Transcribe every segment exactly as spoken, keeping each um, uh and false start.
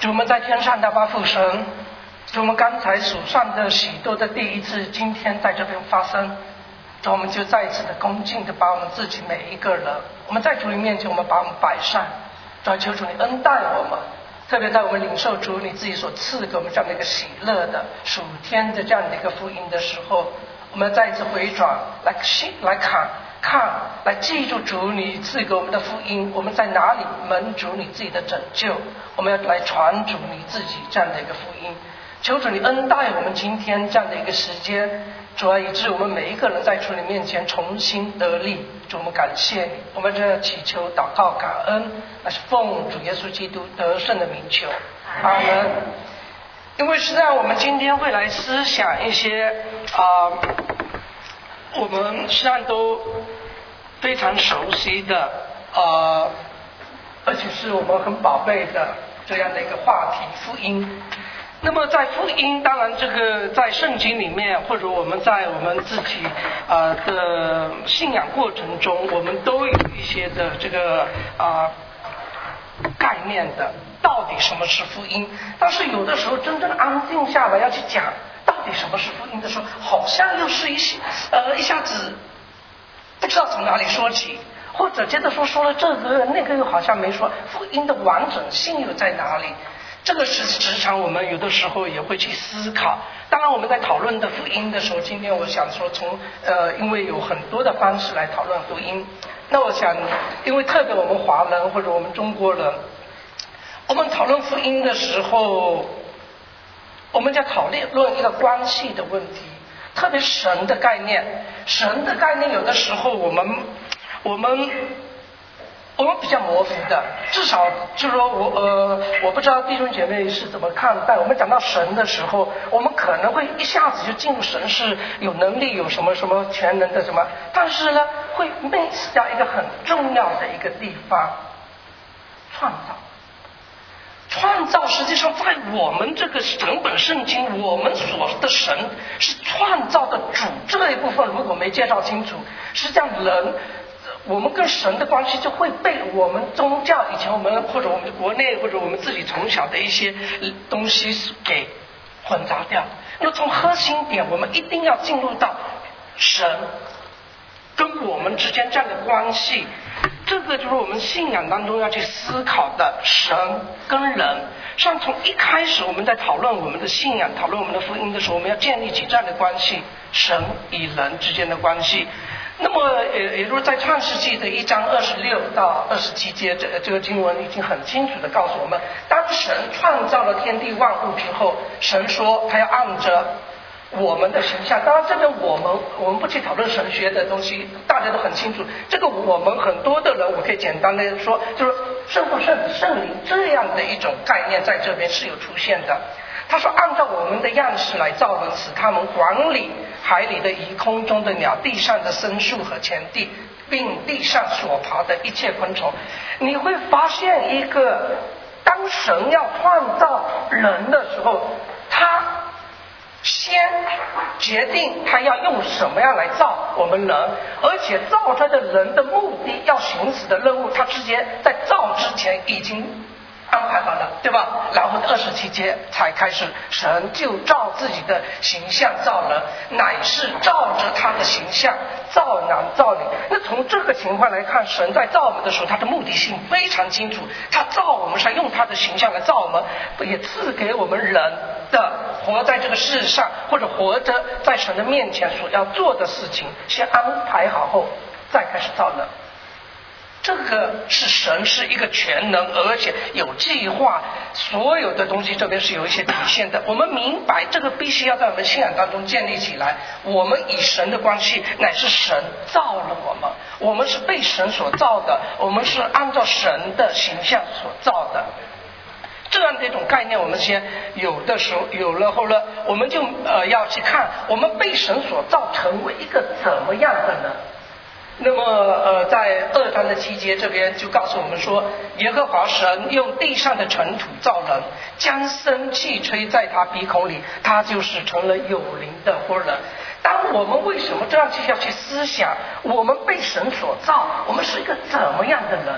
主，我们在天上的阿爸父神，主，我们刚才数算的许多的第一次，今天在这边发生，主，我们就再一次的恭敬的把我们自己每一个人，我们在主你面前，我们把我们摆上，主，求主你恩待我们，特别在我们领受主你自己所赐给我们这样的一个喜乐的属天的这样的一个福音的时候，我们再一次回转来信来看看来记住主你赐给我们的福音，我们在哪里蒙主你自己的拯救，我们要来传主你自己这样的一个福音。求主你恩待我们今天这样的一个时间，主啊，以致我们每一个人在主你面前重新得力。主，我们感谢你，我们这祈求祷告感恩，那是奉主耶稣基督得胜的名求，阿门。因为实际上我们今天会来思想一些啊、呃，我们实际上都非常熟悉的呃，而且是我们很宝贝的这样的一个话题，福音。那么在福音，当然这个在圣经里面，或者我们在我们自己呃的信仰过程中，我们都有一些的这个啊、呃、概念的，到底什么是福音？但是有的时候真正安静下来要去讲到底什么是福音的时候，好像又是一些呃一下子不知道从哪里说起，或者接着说说了这个那个又好像没说，福音的完整性又在哪里？这个是时常我们有的时候也会去思考。当然我们在讨论的福音的时候，今天我想说从呃，因为有很多的方式来讨论福音，那我想因为特别我们华人或者我们中国人，我们讨论福音的时候，我们在讨论一个关系的问题，特别神的概念。神的概念有的时候我们我们我们比较模糊的，至少就是说我呃，我不知道弟兄姐妹是怎么看待。我们讲到神的时候，我们可能会一下子就进入神是有能力、有什么什么全能的什么，但是呢，会 miss 掉一个很重要的一个地方，创造。创造实际上在我们这个整本圣经，我们所的神是创造的主，这一部分如果没介绍清楚，实际上人。我们跟神的关系就会被我们宗教以前我们或者我们国内或者我们自己从小的一些东西给混杂掉。那么从核心点，我们一定要进入到神跟我们之间这样的关系，这个就是我们信仰当中要去思考的，神跟人。像从一开始我们在讨论我们的信仰、讨论我们的福音的时候，我们要建立起这样的关系，神与人之间的关系。那么也也就是在创世纪的一章二十六到二十七节，这这个经文已经很清楚的告诉我们，当神创造了天地万物之后，神说他要按着我们的形象。当然这边我们我们不去讨论神学的东西，大家都很清楚，这个我们很多的人我可以简单的说，就是圣父圣子圣灵这样的一种概念在这边是有出现的。他说按照我们的样式来造人，使他们管理海里的鱼、空中的鸟、地上的牲畜和全地，并地上所爬的一切昆虫。你会发现一个，当神要创造人的时候，他先决定他要用什么样来造我们人，而且造他的人的目的要行使的任务，他直接在造之前已经安排好了，对吧？然后二十七节才开始，神就照自己的形象造人，乃是照着他的形象造男造女。那从这个情况来看，神在造我们的时候，他的目的性非常清楚，他造我们是用他的形象来造我们，也赐给我们人的活在这个世上，或者活着在神的面前所要做的事情，先安排好后再开始造人。这个是神是一个全能而且有计划，所有的东西这边是有一些体现的。我们明白这个必须要在我们信仰当中建立起来。我们与神的关系乃是神造了我们，我们是被神所造的，我们是按照神的形象所造的。这样的一种概念我们先有的时候有了后呢，我们就呃要去看我们被神所造成为一个怎么样的人。那么呃，在二章的七节这边就告诉我们说，耶和华神用地上的尘土造人，将生气吹在他鼻孔里，他就是成了有灵的活人。当我们为什么这样去要去思想，我们被神所造，我们是一个怎么样的人？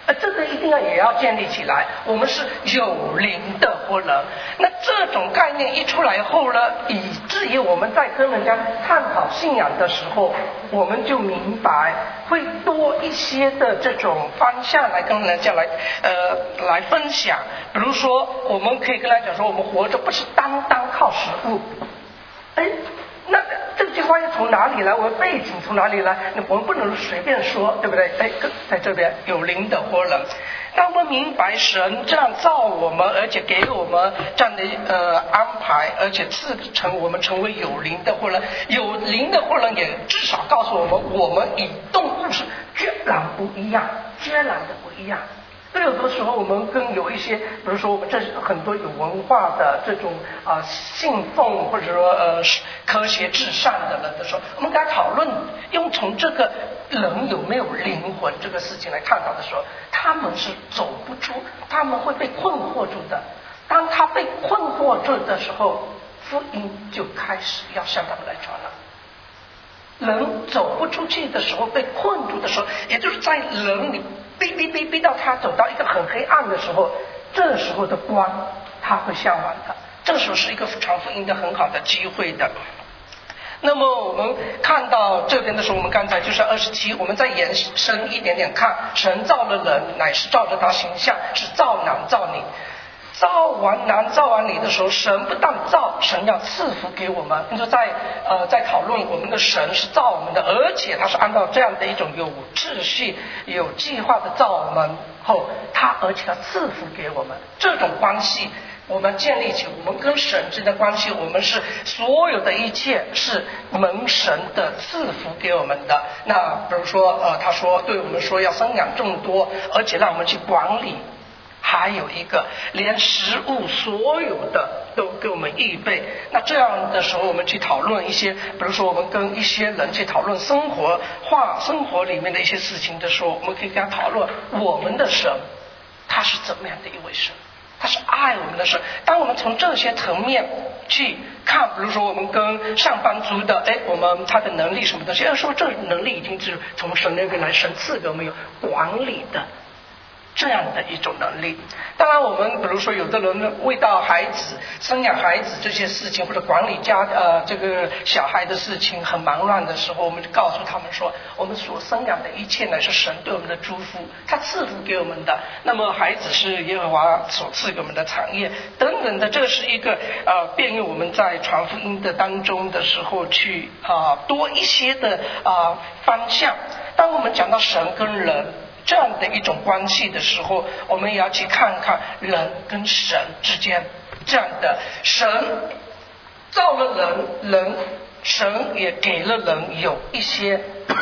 呃，这个一定要也要建立起来。我们是有灵的活人，那这种概念一出来后呢，以至于我们在跟人家探讨信仰的时候，我们就明白会多一些的这种方向来跟人家来呃来分享。比如说，我们可以跟他讲说，我们活着不是单单靠食物。哎，那这句话又从哪里来？我们背景从哪里来？我们不能随便说，对不对？哎，在这边有灵的活人，当我们明白神这样造我们，而且给我们这样的呃安排，而且赐成我们成为有灵的活人。有灵的活人也至少告诉我们，我们与动物是截然不一样，截然的不一样。所以有的时候我们跟有一些，比如说我们这很多有文化的这种啊、呃、信奉或者说呃科学至上的人的时候，我们跟他讨论，用从这个人有没有灵魂这个事情来探讨的时候，他们是走不出，他们会被困惑住的。当他被困惑住的时候，福音就开始要向他们来传了。人走不出去的时候，被困住的时候，也就是在人里逼逼逼逼到他走到一个很黑暗的时候，这时候的光他会向往的，这时候是一个传福音的很好的机会的。那么我们看到这边的时候，我们刚才就是二十七，我们再延伸一点点看，神造了人乃是照着他形象，是造男造女。造完男造完女的时候，神不但造，神要赐福给我们。你说在呃在讨论我们的神是造我们的，而且他是按照这样的一种有秩序、有计划的造我们后，他而且要赐福给我们。这种关系我们建立起，我们跟神之间的关系，我们是所有的一切是蒙神的赐福给我们的。那比如说呃他说对我们说要生养众多，而且让我们去管理。还有一个连食物所有的都给我们预备。那这样的时候我们去讨论一些，比如说我们跟一些人去讨论生活化生活里面的一些事情的时候，我们可以跟他讨论我们的神他是怎么样的一位神，他是爱我们的神。当我们从这些层面去看，比如说我们跟上班族的，哎，我们他的能力什么东西，要说这能力已经是从神那边来，神赐给我们有管理的这样的一种能力。当然我们比如说有的人为到孩子生养孩子这些事情，或者管理家呃这个小孩的事情很忙乱的时候，我们就告诉他们说，我们所生养的一切乃是神对我们的祝福，他赐福给我们的。那么孩子是耶和华所赐给我们的产业等等的，这是一个呃便于我们在传福音的当中的时候去啊、呃、多一些的啊、呃、方向。当我们讲到神跟人这样的一种关系的时候，我们也要去看看人跟神之间这样的。神造了人，人神也给了人有一些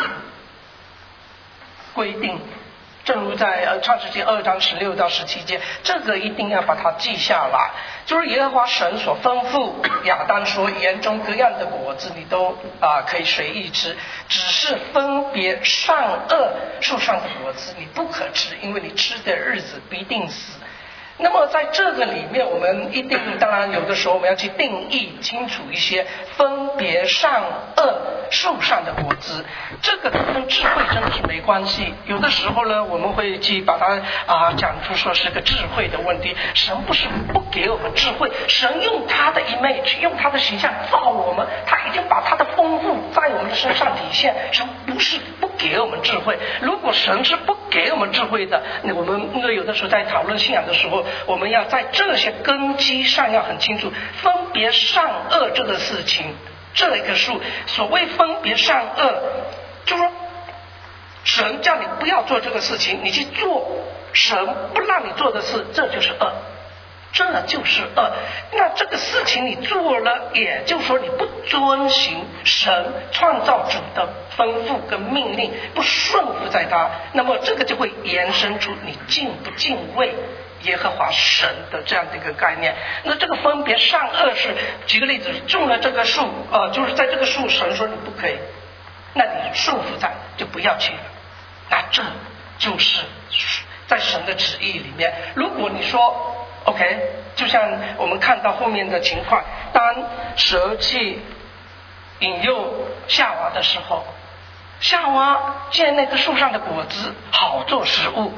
规定，正如在呃创世纪二章十六到十七节，这个一定要把它记下来。就是耶和华神所吩咐亚当说，园中各样的果子你都啊、呃、可以随意吃，只是分别善恶树上的果子你不可吃，因为你吃的日子必定死。那么在这个里面，我们一定当然有的时候我们要去定义清楚一些，分别善恶树上的果子，这个跟智慧真的是没关系。有的时候呢，我们会去把它啊、呃、讲出说是个智慧的问题。神不是不给我们智慧，神用他的 image， 用他的形象造我们，他已经把他的丰富在我们身上体现。神不是不给我们智慧，如果神是不给我们智慧的，那我们因为有的时候在讨论信仰的时候，我们要在这些根基上要很清楚分别善恶这个事情。这一个数所谓分别善恶，就是说神叫你不要做这个事情，你去做神不让你做的事，这就是恶，这就是恶。那这个事情你做了，也就是说你不遵行神创造主的吩咐跟命令，不顺服在他，那么这个就会延伸出你敬不敬畏耶和华神的这样的一个概念。那这个分别善恶是，举个例子，种了这个树，呃，就是在这个树神说你不可以，那你顺服在就不要去了，那这就是在神的旨意里面。如果你说 OK， 就像我们看到后面的情况，当蛇去引诱夏娃的时候，夏娃见那个树上的果子好做食物，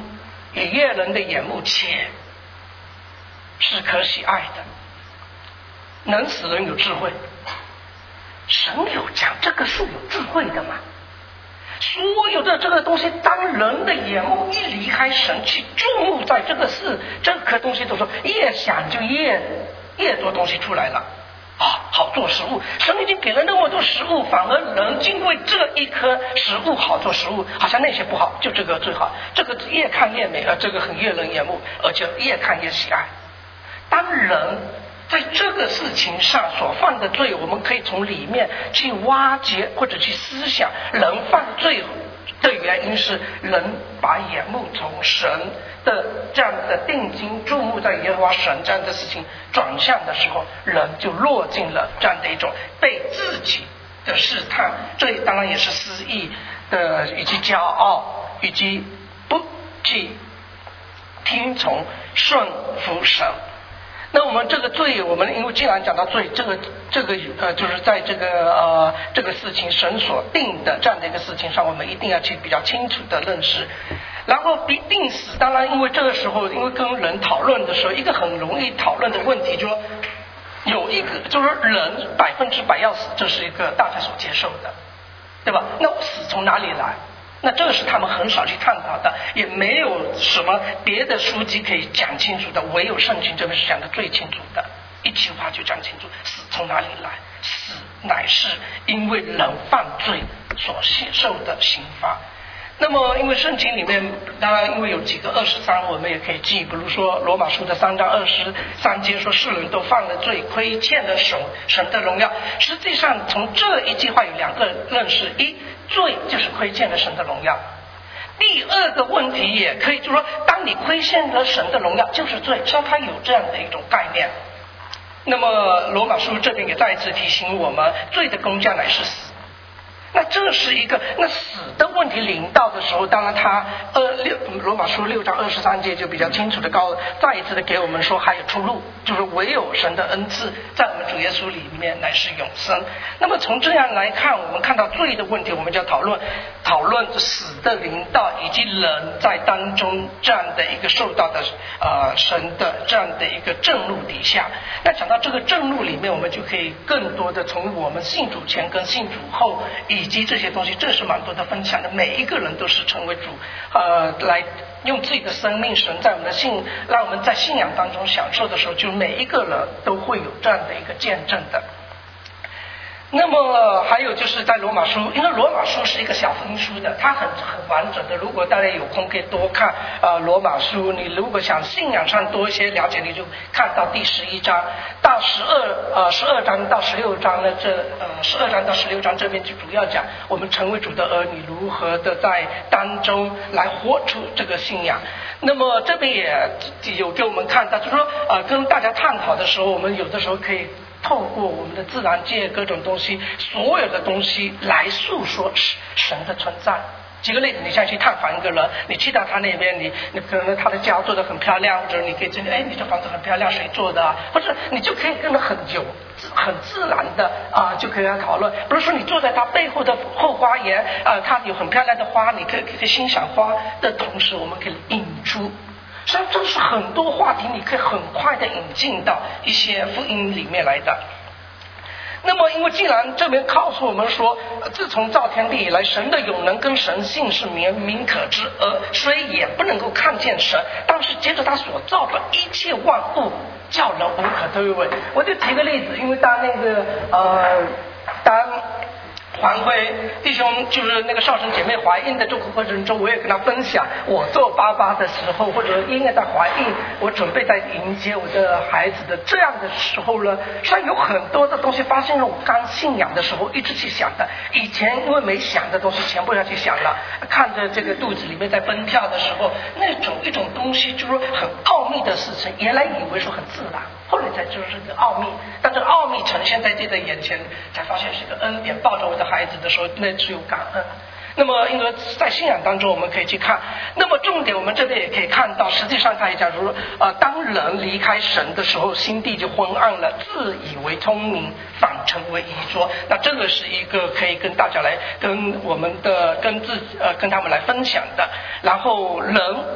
以悦人的眼目，且是可喜爱的，能使人有智慧。神有讲这个是有智慧的嘛？所有的这个东西，当人的眼目一离开神，去注目在这个事，这颗东西都说越想就越越多东西出来了啊，好做食物。神已经给了那么多食物，反而人因为这一颗食物好做食物，好像那些不好，就这个最好，这个越看越美，而这个很悦人眼目，而且越看越喜爱。当人在这个事情上所犯的罪，我们可以从里面去挖掘或者去思想，人犯罪的原因是人把眼目从神的这样的定睛注目在耶和华神这样的事情转向的时候，人就落进了这样的一种被自己的试探，这当然也是私意的以及骄傲以及不去听从顺服神。那我们这个罪，我们因为既然讲到罪，这个这个呃，就是在这个呃这个事情神所定的这样的一个事情上，我们一定要去比较清楚的认识。然后必定死，当然因为这个时候，因为跟人讨论的时候，一个很容易讨论的问题，就说有一个就是人百分之百要死，这是一个大家所接受的，对吧？那死从哪里来？那这个是他们很少去探讨的，也没有什么别的书籍可以讲清楚的，唯有圣经这边是讲的最清楚的，一句话就讲清楚，死从哪里来？死乃是因为人犯罪所受的刑罚。那么因为圣经里面当然因为有几个二十三我们也可以记，比如说罗马书的三章二十三节说世人都犯了罪，亏欠了神神的荣耀。实际上从这一句话有两个认识，一，罪就是亏欠了神的荣耀。第二个问题也可以就是说，当你亏欠了神的荣耀就是罪，所以它有这样的一种概念。那么罗马书这边也再一次提醒我们，罪的工价乃是死。那这是一个那死的问题临到的时候，当然他呃六罗马书六章二十三节就比较清楚的告再一次的给我们说还有出路，就是唯有神的恩赐在我们主耶稣里面乃是永生。那么从这样来看，我们看到罪的问题，我们就要讨论讨论死的临到以及人在当中这样的一个受到的呃神的这样的一个正路底下。那讲到这个正路里面，我们就可以更多的从我们信主前跟信主后以及这些东西，这是蛮多的分享的。每一个人都是成为主，呃，来用自己的生命，神在我们的信，让我们在信仰当中享受的时候，就每一个人都会有这样的一个见证的。那么还有就是在罗马书，因为罗马书是一个小福音书的，它很很完整的。如果大家有空可以多看呃罗马书，你如果想信仰上多一些了解，你就看到第十一章到十二呃十二章到十六章呢，这呃十二章到十六章这边就主要讲我们成为主的儿女如何的在当中来活出这个信仰。那么这边也有给我们看到，就是说呃跟大家探讨的时候，我们有的时候可以透过我们的自然界各种东西，所有的东西来诉说神的存在。举个例子，你像去探访一个人，你去到他那边，你你可能他的家做得很漂亮，或者你可以真的哎，你这房子很漂亮，谁做的啊？或者你就可以跟他很有很自然的啊，就可以来讨论。比如说你坐在他背后的后花园啊，他有很漂亮的花，你可以可以欣赏花的同时，我们可以引出。实际上这是很多话题你可以很快的引进到一些福音里面来的。那么因为既然这边告诉我们说，自从造天地以来，神的永能跟神性是明明可知，而虽也不能够看见神，但是接着他所造的一切万物叫人无可推诿。我就提个例子，因为当那个呃当黄辉弟兄就是那个少神姐妹怀孕的这个过程中，我也跟他分享我做爸爸的时候，或者因为在怀孕，我准备在迎接我的孩子的这样的时候呢，实际上有很多的东西发生了我刚信仰的时候一直去想的。以前因为没想的东西全部要去想了，看着这个肚子里面在奔跳的时候，那种一种东西就是很奥秘的事情，原来以为说很自然，后来才就是个奥秘，但这个奥秘呈现在自己的眼前，才发现是个恩典。抱着我的孩子的时候，那只有感恩。那么因为在信仰当中我们可以去看，那么重点我们这边也可以看到，实际上他也讲说呃，当人离开神的时候，心地就昏暗了，自以为聪明，反成为愚拙。那这个是一个可以跟大家来跟我们的跟自呃跟他们来分享的。然后人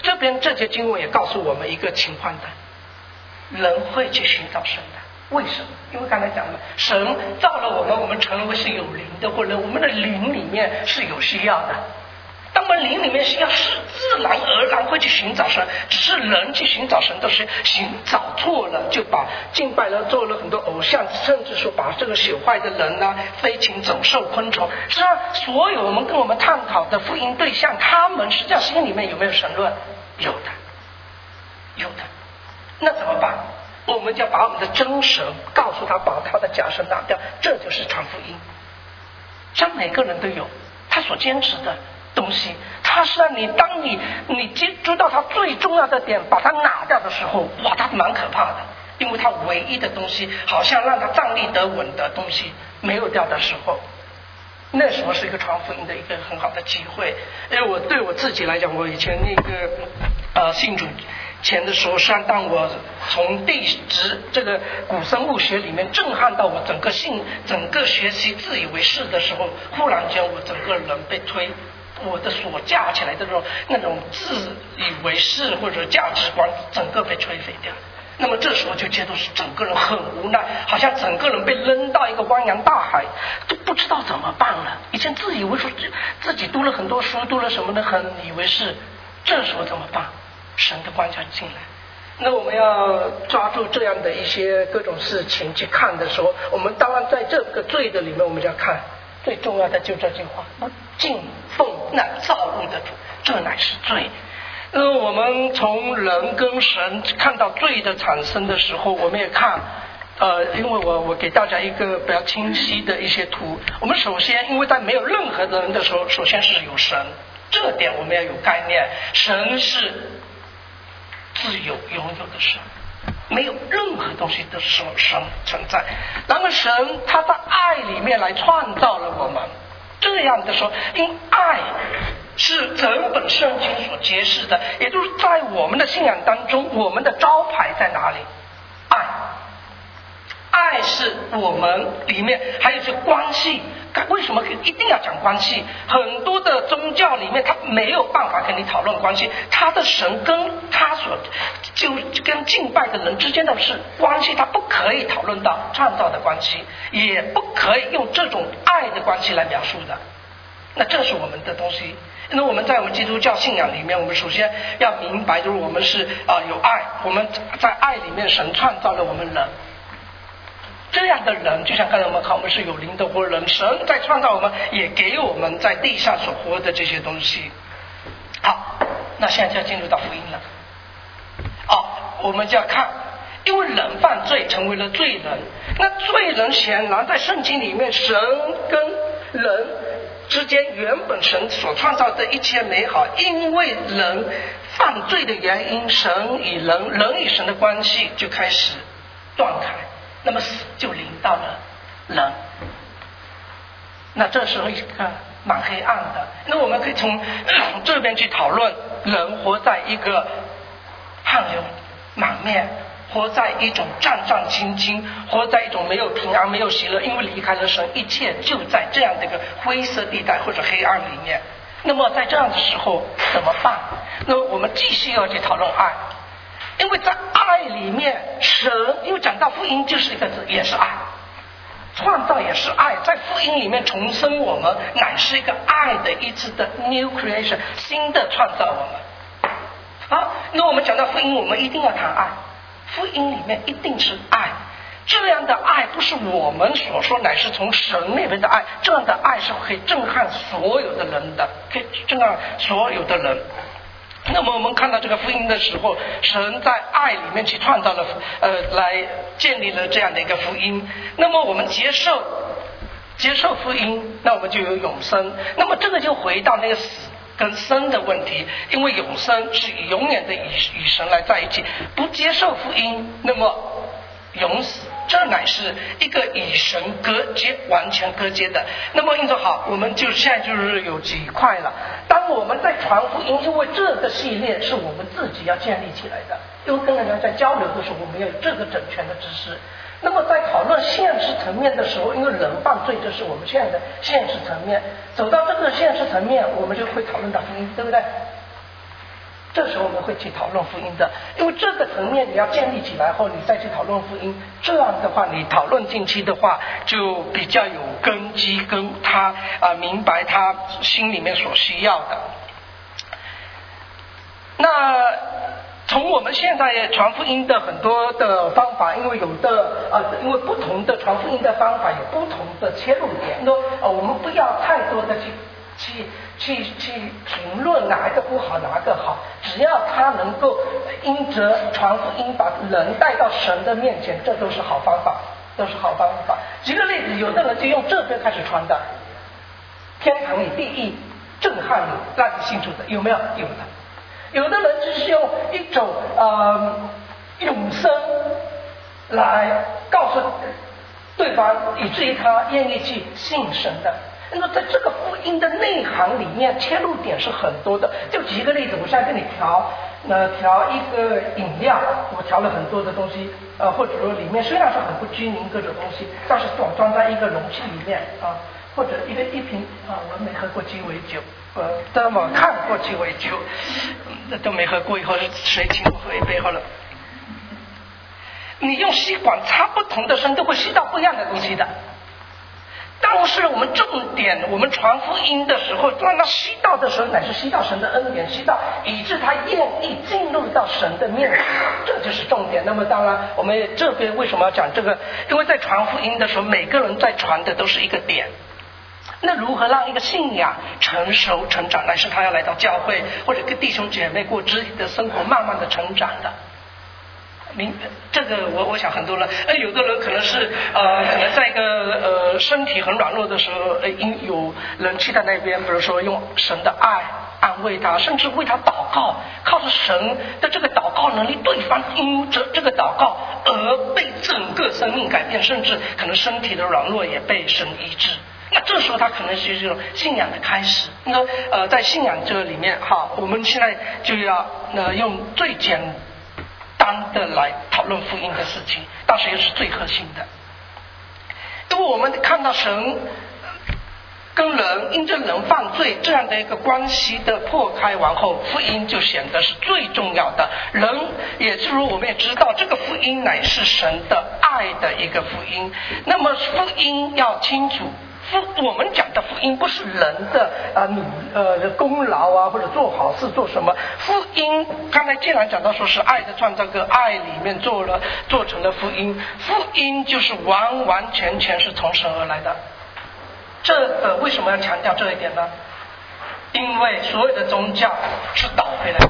这边这节经文也告诉我们一个情况的，人会去寻找神的。为什么？因为刚才讲了，神造了我们，我们成为是有灵的，或者我们的灵里面是有需要的。当我们灵里面需要，是自然而然会去寻找神，只是人去寻找神都是寻找错了，就把敬拜了，做了很多偶像，甚至说把这个朽坏的人啊、飞禽走兽、昆虫，实际上所有我们跟我们探讨的福音对象，他们实际上心里面有没有神论？有的，有的。那怎么办？我们就要把我们的真神告诉他，把他的假神拿掉，这就是传福音。像每个人都有他所坚持的东西，他是让你当你你知道他最重要的点，把它拿掉的时候，哇，他蛮可怕的，因为他唯一的东西，好像让他站立得稳的东西没有掉的时候，那时候是一个传福音的一个很好的机会。因为我对我自己来讲，我以前那个呃信主前的时候，实际上当我从地质这个古生物学里面震撼到我整个信整个学习自以为是的时候，忽然间我整个人被推，我的所架起来的那种那种自以为是或者价值观，整个被摧毁掉。那么这时候就觉得是整个人很无奈，好像整个人被扔到一个汪洋大海，都不知道怎么办了。以前自以为是，自己读了很多书，读了什么的，很以为是，这时候怎么办？神的光就进来。那我们要抓住这样的一些各种事情去看的时候，我们当然在这个罪的里面，我们就要看最重要的就这句话：不敬奉那造物的主，这乃是罪。那我们从人跟神看到罪的产生的时候，我们也看呃，因为我我给大家一个比较清晰的一些图。我们首先，因为在没有任何的人的时候，首先是有神，这个点我们要有概念。神是自由拥有的神，没有任何东西的时候神存在。然后神他在爱里面来创造了我们，这样的时候，因为爱是整本圣经所揭示的，也就是在我们的信仰当中，我们的招牌在哪里？爱，爱是我们里面还有一些关系。为什么一定要讲关系？很多的宗教里面他没有办法跟你讨论关系，他的神跟他所就跟敬拜的人之间的是关系，他不可以讨论到创造的关系，也不可以用这种爱的关系来描述的。那这是我们的东西。那我们在我们基督教信仰里面，我们首先要明白，就是我们是啊、呃、有爱，我们在爱里面神创造了我们人。这样的人，就像刚才我们看，我们是有灵的活人，神在创造我们，也给我们在地上所活的这些东西。好，那现在就要进入到福音了。哦，我们就要看，因为人犯罪成为了罪人，那罪人显然在圣经里面，神跟人之间原本神所创造的一切美好，因为人犯罪的原因，神与人人与神的关系就开始断开，那么死就临到了人。那这时候一个蛮黑暗的，那我们可以从这边去讨论，人活在一个汗流满面，活在一种战战兢兢，活在一种没有平安没有喜乐，因为离开了神，一切就在这样的一个灰色地带或者黑暗里面。那么在这样的时候怎么办？那我们继续要去讨论爱，因为在爱里面，神因为讲到福音就是一个字，也是爱，创造也是爱，在福音里面重生我们，乃是一个爱的一次的 new creation， 新的创造我们。好，那我们讲到福音，我们一定要谈爱，福音里面一定是爱，这样的爱不是我们所说，乃是从神那边的爱，这样的爱是可以震撼所有的人的，可以震撼所有的人。那么我们看到这个福音的时候，神在爱里面去创造了呃，来建立了这样的一个福音。那么我们接受接受福音，那我们就有永生。那么这个就回到那个死跟生的问题，因为永生是永远的与与神来在一起，不接受福音，那么永死，这乃是一个与神隔绝，完全隔绝的。那么因此好，我们就现在就是有几块了。当我们在传福音，因为这个系列是我们自己要建立起来的，因为跟人家在交流的时候，我们要有这个整全的知识。那么在讨论现实层面的时候，因为人犯罪，这是我们现在的现实层面，走到这个现实层面，我们就会讨论到福音，对不对？ 这时候我们会去讨论福音的，因为这个层面你要建立起来后，你再去讨论福音，这样的话你讨论进去的话，就比较有根基，跟他啊、呃、明白他心里面所需要的。那从我们现在传福音的很多的方法，因为有的啊、呃，因为不同的传福音的方法有不同的切入点，说呃我们不要太多的去。去去去评论哪一个不好，哪一个好，只要他能够因着传福音把人带到神的面前，这都是好方法，都是好方法。举个例子，有的人就用这边开始传的，天堂里地狱震撼你，让你信主的，有没有？有的。有的人只是用一种呃永生来告诉对方，以至于他愿意去信神的。那么在这个福音的内涵里面，切入点是很多的。就举一个例子，我现在跟你调，呃，调一个饮料，我调了很多的东西，呃，或者说里面虽然是很不均匀各种东西，但是总装在一个容器里面啊，或者一个一瓶啊，我没喝过鸡尾酒，呃，但我看过鸡尾酒，那、嗯、都没喝过，以后是谁请我喝一杯好了。你用吸管插不同的声，都会吸到不一样的东西的。但是我们重点，我们传福音的时候，让他吸到的时候，乃是吸到神的恩典，吸到以致他愿意进入到神的面前，这就是重点。那么当然，我们这边为什么要讲这个？因为在传福音的时候，每个人在传的都是一个点。那如何让一个信仰成熟成长，乃是他要来到教会或者跟弟兄姐妹过肢体的生活，慢慢的成长的。明这个我我想很多人，呃，有的人可能是呃，可能在一个呃身体很软弱的时候，呃，因有人去到那边，比如说用神的爱安慰他，甚至为他祷告，靠着神的这个祷告能力，对方因着这个祷告而被整个生命改变，甚至可能身体的软弱也被神医治。那这时候他可能是这种信仰的开始。那呃，在信仰这里面，哈，我们现在就要呃用最简单的来讨论福音的事情，但是又是最核心的。因为我们看到神跟人因着人犯罪这样的一个关系的破开完后，福音就显得是最重要的。人也正如我们也知道，这个福音乃是神的爱的一个福音。那么福音要清楚，我们讲的福音不是人的啊努呃功劳啊，或者做好事做什么。福音刚才既然讲到说是爱的创造，个爱里面做了做成了福音，福音就是完完全全是从神而来的。这呃为什么要强调这一点呢？因为所有的宗教是倒回来的，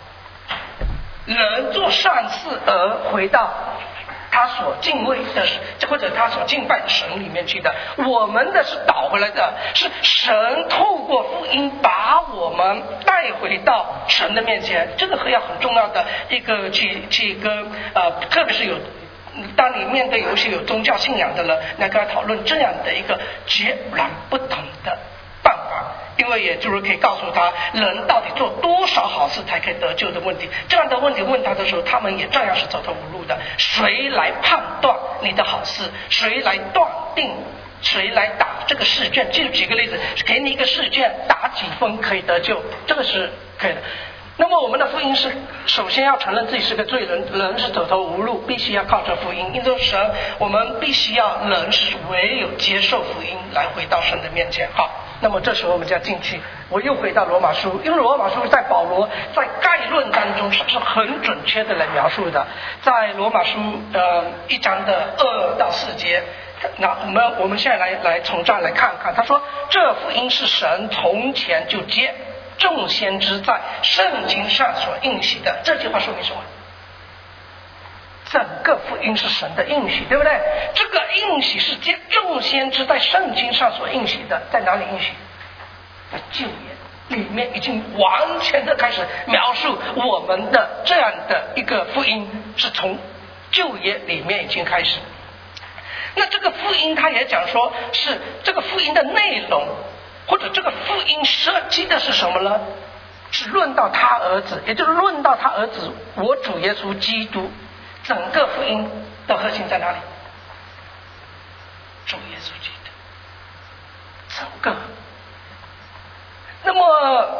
人做善事而回到他所敬畏的或者他所敬拜的神里面去的。我们的是倒回来的，是神透过福音把我们带回到神的面前。这个很要很重要的一个去去跟呃，特别是有当你面对有些有宗教信仰的人，来跟他讨论这样的一个截然不同的办法。因为也就是可以告诉他人到底做多少好事才可以得救的问题。这样的问题问他的时候，他们也照样是走投无路的。谁来判断你的好事？谁来断定？谁来打这个试卷？就举个例子，给你一个试卷，打几分可以得救，这个是可以的。那么我们的福音是首先要承认自己是个罪人，人是走投无路，必须要靠着福音。因此神，我们必须要人是唯有接受福音来回到神的面前。好，那么这时候我们就要进去。我又回到罗马书，因为罗马书在保罗在概论当中是是很准确的来描述的。在罗马书呃一章的二到四节，那我们我们现在来来从这儿来看看，他说这福音是神从前就接众先知在圣经上所应许的。这句话说明什么？整个福音是神的应许，对不对？这个应许是接众先知在圣经上所应许的，在哪里应许？在旧约里面已经完全的开始描述我们的这样的一个福音，是从旧约里面已经开始。那这个福音他也讲说是这个福音的内容，或者这个福音涉及的是什么呢？是论到他儿子，也就是论到他儿子我主耶稣基督。整个福音的核心在哪里？主耶稣基督，整个。那么当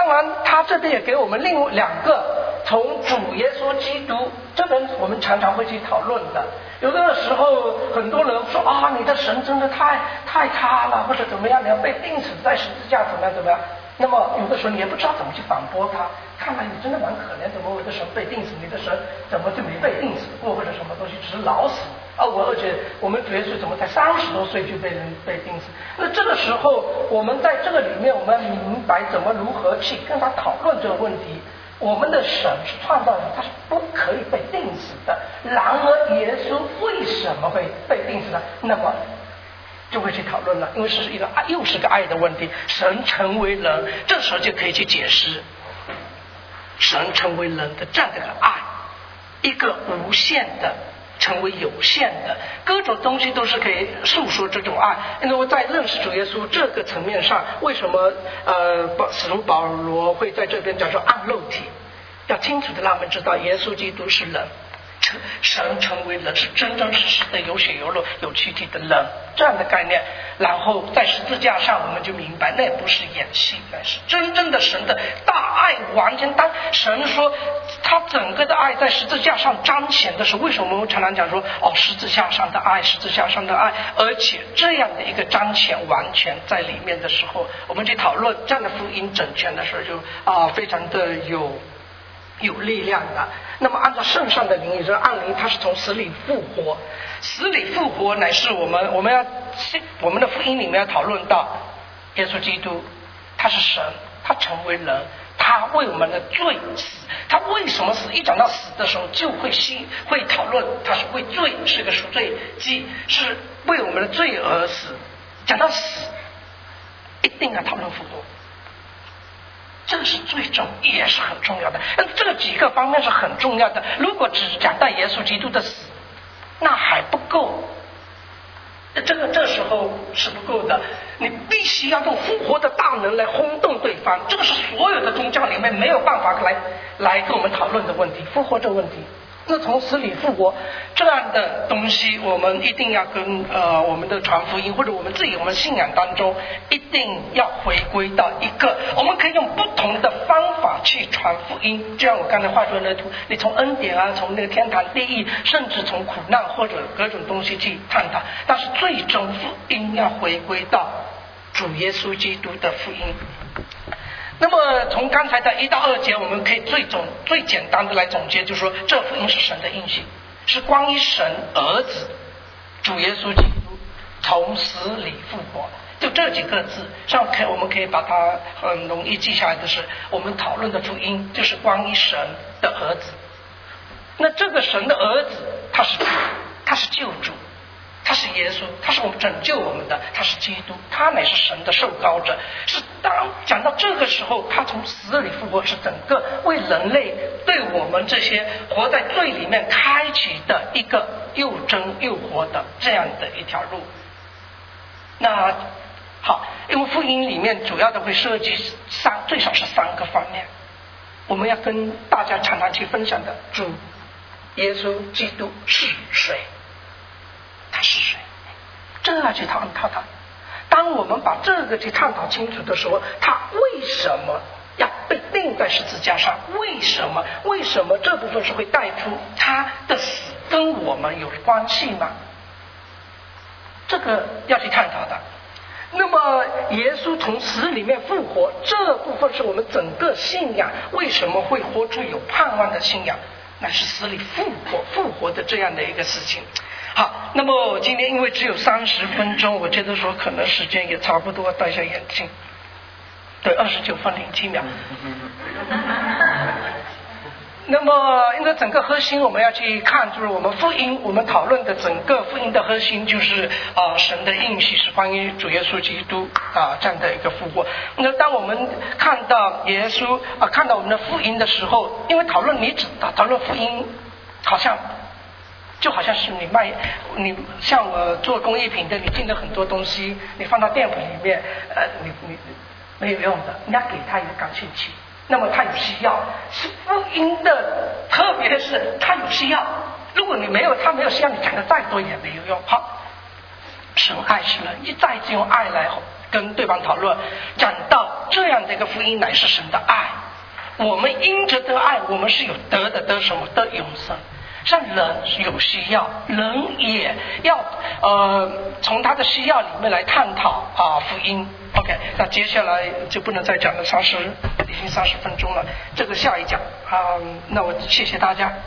当然他这边也给我们另外两个从主耶稣基督这边我们常常会去讨论的。有的时候很多人说啊，你的神真的太太差了，或者怎么样，你要被钉死在十字架怎么样怎么样。那么有的时候你也不知道怎么去反驳他，看来你真的蛮可怜，怎么我的神被钉死，你的神怎么就没被钉死过，或者什么东西只是老死啊？我而且我们主耶稣怎么才三十多岁就被人被钉死？那这个时候我们在这个里面，我们要明白怎么如何去跟他讨论这个问题。我们的神是创造者，他是不可以被钉死的。然而耶稣为什么会被钉死呢？那么就会去讨论了，因为是一个又是个爱的问题。神成为人，这时候就可以去解释神成为人的这样的一个爱，一个无限的成为有限的，各种东西都是可以诉说这种爱。因为在认识主耶稣这个层面上，为什么呃使徒保罗会在这边讲说按肉体，要清楚的让我们知道耶稣基督是人，神成为人，是真真实实的有血有肉有躯体的人，这样的概念。然后在十字架上我们就明白，那也不是演戏，那是真正的神的大爱完全。当神说他整个的爱在十字架上彰显的时候，为什么我们常常讲说哦，十字架上的爱，十字架上的爱，而且这样的一个彰显完全在里面的时候，我们去讨论这样的福音整全的时候，就啊、呃、非常的有有力量的。那么按照圣上的灵，也就是按灵，他是从死里复活，死里复活乃是我们我们要我们的福音里面要讨论到耶稣基督，他是神，他成为人，他为我们的罪死。他为什么死？一讲到死的时候就会心会讨论，他是为罪，是个赎罪祭，是为我们的罪而死。讲到死，一定要讨论复活，这个是最重也是很重要的。这个几个方面是很重要的。如果只讲到耶稣基督的死，那还不够，这个这时候是不够的。你必须要用复活的大能来轰动对方，这个是所有的宗教里面没有办法来来跟我们讨论的问题，复活这个问题。那从死里复活这样的东西，我们一定要跟呃我们的传福音或者我们自己我们信仰当中，一定要回归到一个我们可以用不同的方法去传福音。就像我刚才画出来的图，你从恩典啊，从那个天堂地狱，甚至从苦难或者各种东西去探讨，但是最终福音要回归到主耶稣基督的福音。那么从刚才的一到二节，我们可以最总最简单的来总结，就是说这福音是神的应许，是关于神儿子主耶稣基督从死里复活。就这几个字上可以我们可以把它很容易记下来的是，我们讨论的福音就是关于神的儿子。那这个神的儿子他是他是救主，他是耶稣，他是我们拯救我们的，他是基督，他乃是神的受膏者。是当讲到这个时候，他从死里复活，是整个为人类对我们这些活在罪里面开启的一个又真又活的这样的一条路。那好，因为福音里面主要的会涉及三最少是三个方面，我们要跟大家常常去分享的，主耶稣基督是谁，他是谁，这要去探讨他。当我们把这个去探讨清楚的时候，他为什么要被钉在十字架上？为什么？为什么这部分是会带出他的死跟我们有关系吗？这个要去探讨的。那么耶稣从死里面复活，这部分是我们整个信仰为什么会活出有盼望的信仰，那是死里复活复活的这样的一个事情。好，那么今天因为只有三十分钟，我觉得说可能时间也差不多，戴下眼镜，对，二十九分零七秒。那么因为整个核心我们要去看，就是我们福音我们讨论的整个福音的核心就是啊、呃、神的应许是关于主耶稣基督啊、呃、这样的一个复活。那当我们看到耶稣啊、呃、看到我们的福音的时候，因为讨论你只讨论福音，好像就好像是你卖你像我做工艺品的，你进了很多东西，你放到店铺里面，呃你你没有用的，你要给他一个感兴趣。那么他有需要，是福音的，特别是他有需要。如果你没有，他没有需要，你讲的再多也没有用。好，神爱世人，一再就用爱来跟对方讨论，讲到这样的一个福音乃是神的爱，我们因着得爱，我们是有得的，得什么？得永生。像人有需要，人也要呃从他的需要里面来探讨啊福音。OK， 那接下来就不能再讲了，三十已经三十分钟了，这个下一讲啊、呃，那我谢谢大家，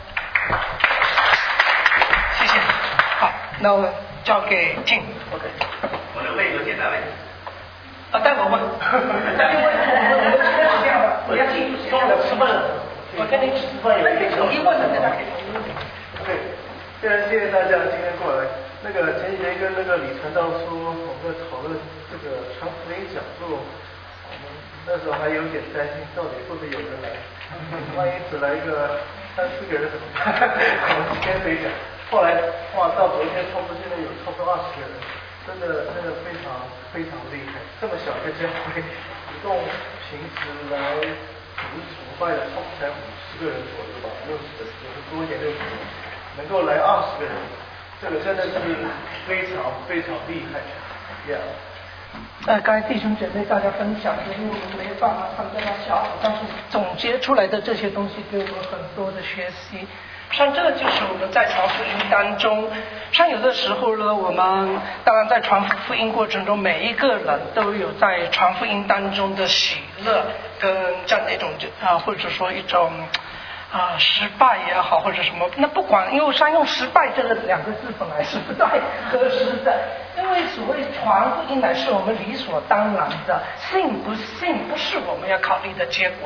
谢谢。好，那我交给静。OK， 我能问一个简单问题？ 啊，待会儿问。因为我们我们今天是这样的，我要记住说了十分了，我跟你十分有一个一问的在那里。 对，非常谢谢大家今天过来。那个前几天跟那个李传道说，我们在讨论这个传福音讲座，我们那时候还有点担心，到底会不会有人来？万一只来一个三四个人怎么办？我们今天可以讲。后来哇，到昨天差不多现在有超过二十个人，真的真的非常非常厉害。这么小一个教会，一共平时来主崇拜的差不多才五十个人左右吧，六十个，有的多一点六十个。能够来二十个人，这个真的是非常非常厉害呀！ Yeah. 呃，刚才弟兄姐妹大家分享，因为我们没办法上这么小，但是总结出来的这些东西给我们很多的学习。像这个就是我们在传福音当中，像有的时候呢，我们当然在传福音过程中，每一个人都有在传福音当中的喜乐跟这样的一种啊、呃，或者说一种。啊、呃，失败也好，或者什么，那不管，因为我用失败这个两个字本来是不太合适的，因为所谓传福音乃是我们理所当然的，信不信不是我们要考虑的结果。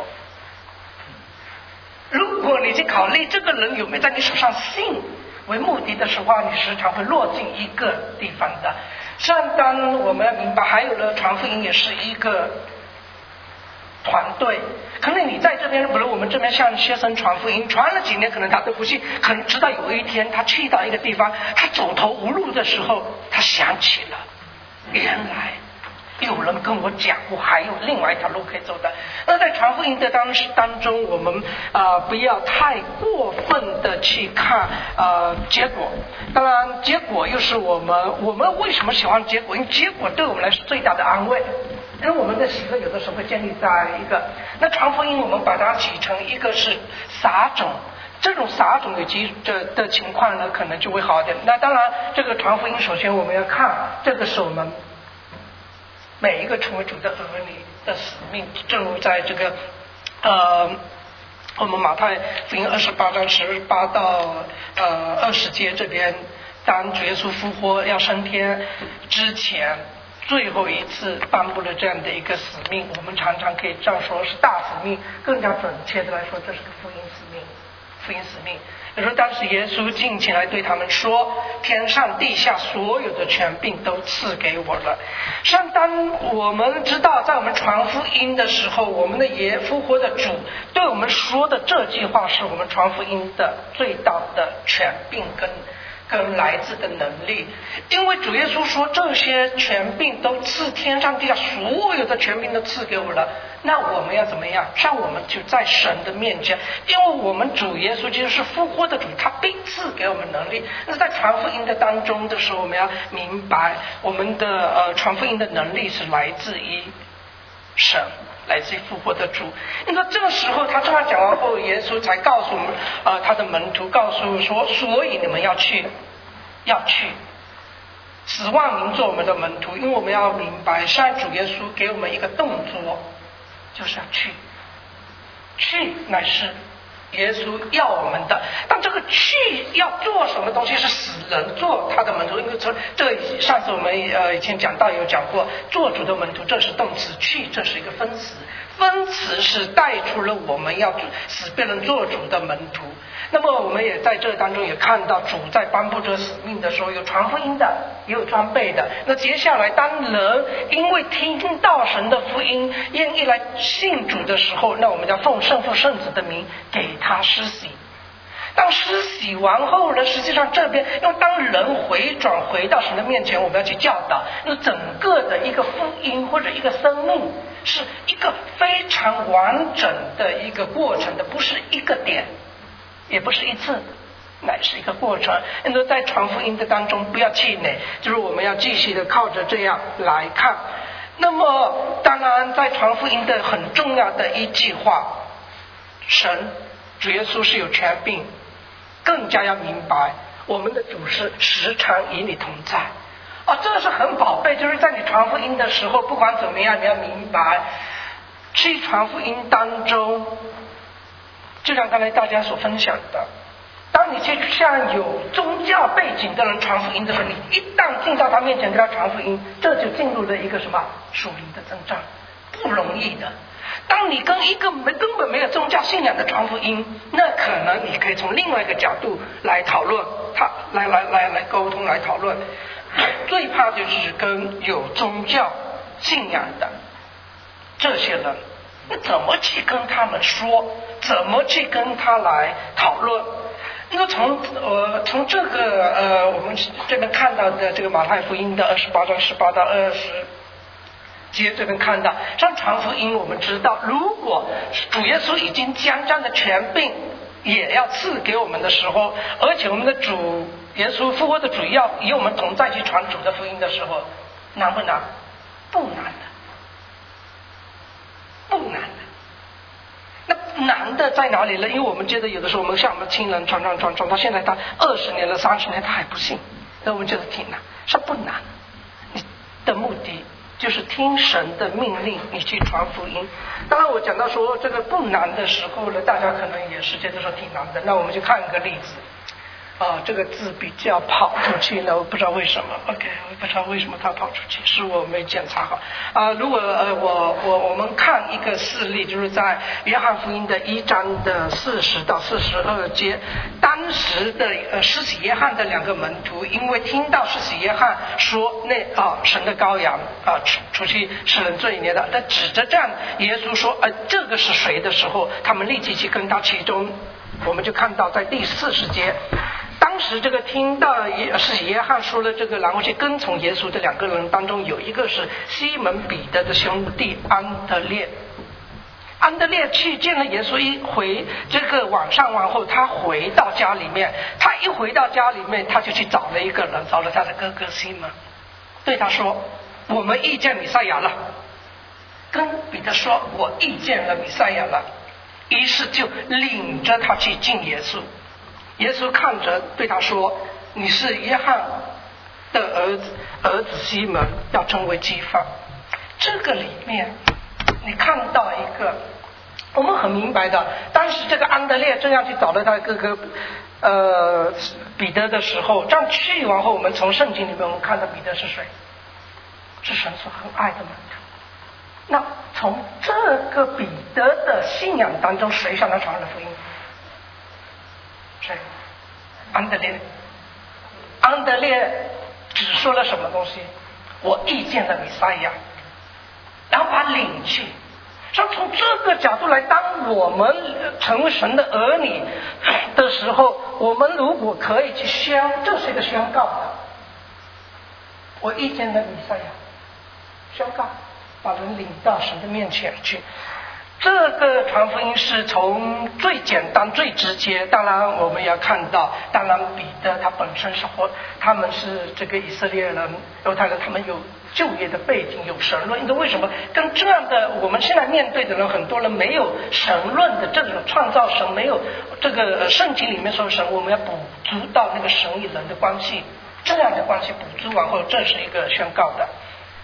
如果你去考虑这个人有没有在你手上信为目的的时候，你时常会落进一个地方的。像当我们要明白，还有呢，传福音也是一个团队，可能你在这边，比如我们这边向学生传福音，传了几年，可能他都不信，可能直到有一天他去到一个地方，他走投无路的时候，他想起了，原来有人跟我讲过，还有另外一条路可以走的。那在传福音的当当中，我们呃不要太过分的去看呃结果。当然，结果又是我们我们为什么喜欢结果？因为结果对我们来说最大的安慰。因为我们的喜乐有的时候会建立在一个，那传福音我们把它挤成一个是撒种，这种撒种的基的的情况呢，可能就会好一点。那当然，这个传福音首先我们要看，这个是我们每一个成为主的儿女的使命，正如在这个呃我们马太福音二十八章十八到呃二十节这边，当主耶稣复活要升天之前。最后一次颁布了这样的一个使命，我们常常可以这样说是大使命，更加准确的来说，这是个福音使命。福音使命，也就是当时耶稣进前来对他们说：“天上地下所有的权柄都赐给我了。”像当我们知道，在我们传福音的时候，我们的耶复活的主对我们说的这句话，是我们传福音的最大的权柄跟。跟来自的能力，因为主耶稣说这些权柄都赐天上地下所有的权柄都赐给我了，那我们要怎么样？像我们就在神的面前，因为我们主耶稣就是复活的主，他必赐给我们能力。那在传福音的当中的时候，我们要明白我们的呃传福音的能力是来自于神。来自于复活的主，你说这个时候他这样讲完后，耶稣才告诉我们，呃，他的门徒告诉说，所以你们要去，要去，使万民做我们的门徒，因为我们要明白，上主耶稣给我们一个动作，就是要去，去乃是耶稣要我们的，但这个去要做什么东西是使人做他的门徒，因为这这上次我们呃以前讲到有讲过，做主的门徒这是动词，去这是一个分词，分词是带出了我们要使别人做主的门徒。那么我们也在这当中也看到主在颁布这使命的时候，有传福音的，也有装备的。那接下来当人因为听到神的福音，愿意来信主的时候，那我们要奉圣父圣子的名给他施洗。当施洗完后呢，实际上这边因为当人回转回到神的面前，我们要去教导，那整个的一个福音或者一个生命是一个非常完整的一个过程的，不是一个点，也不是一次，乃是一个过程。因为在传福音的当中不要气馁，就是我们要继续的靠着这样来看。 那么当然在传福音的很重要的一句话，神主耶稣是有权柄，更加要明白我们的主是时常与你同在啊，这个是很宝贝，就是在你传福音的时候，不管怎么样，你要明白去传福音当中，就像刚才大家所分享的，当你去向有宗教背景的人传福音的时候，你一旦进到他面前跟他传福音，这就进入了一个什么属灵的征战，不容易的。当你跟一个没根本没有宗教信仰的传福音，那可能你可以从另外一个角度来讨论，他来来来来沟通来讨论。最怕就是跟有宗教信仰的这些人，你怎么去跟他们说，怎么去跟他来讨论？因为从呃从这个呃我们这边看到的这个马太福音的二十八章十八到二十节这边看到，像传福音，我们知道，如果主耶稣已经将这样的权柄也要赐给我们的时候，而且我们的主耶稣复活的主要与我们同在去传主的福音的时候，难不难？不难的，不难的。那难的在哪里呢？因为我们觉得有的时候我们向我们的亲人传传传传到现在他二十年了三十年他还不信，那我们觉得挺难。是不难，你的目的就是听神的命令你去传福音。当然我讲到说这个不难的时候呢，大家可能也是觉得说挺难的，那我们就看一个例子啊，这个字比较跑出去了，我不知道为什么 OK 我不知道为什么它跑出去，是我没检查好啊。如果呃我我我们看一个事例，就是在约翰福音的一章的四十到四十二节，当时的呃施洗约翰的两个门徒，因为听到施洗约翰说那啊神的羔羊啊出出去使人罪孽的，他指着这样耶稣说呃这个是谁的时候，他们立即去跟他，其中我们就看到在第四十节，当时这个听到是约翰说了这个，然后去跟从耶稣的两个人当中，有一个是西门彼得的兄弟安德烈。安德烈去见了耶稣，一回这个晚上完后，他回到家里面，他一回到家里面，他就去找了一个人，找了他的哥哥西门，对他说：“我们遇见弥赛亚了。”跟彼得说：“我遇见了弥赛亚了。”于是就领着他去见耶稣。耶稣看着对他说：“你是约翰的儿子，儿子西门，要成为基法。”这个里面你看到一个我们很明白的，当时这个安德烈这样去找到他的哥哥呃彼得的时候，这样去完后，我们从圣经里面我们看到彼得是谁？是神所很爱的门徒。那从这个彼得的信仰当中，谁向他传了福音？谁？安德烈。安德烈只说了什么东西？我遇见了弥赛亚，然后把他领去。所以从这个角度来，当我们成为神的儿女的时候，我们如果可以去宣，这是一个宣告的。我遇见了弥赛亚，宣告，把人领到神的面前去。这个传福音是从最简单最直接，当然我们要看到，当然彼得他本身是或他们是这个以色列人犹太人，他们有就业的背景，有神论。因为为什么跟这样的我们现在面对的人，很多人没有神论的这种创造神，没有这个圣经里面说神，我们要补足到那个神与人的关系，这样的关系补足完后，这是一个宣告的。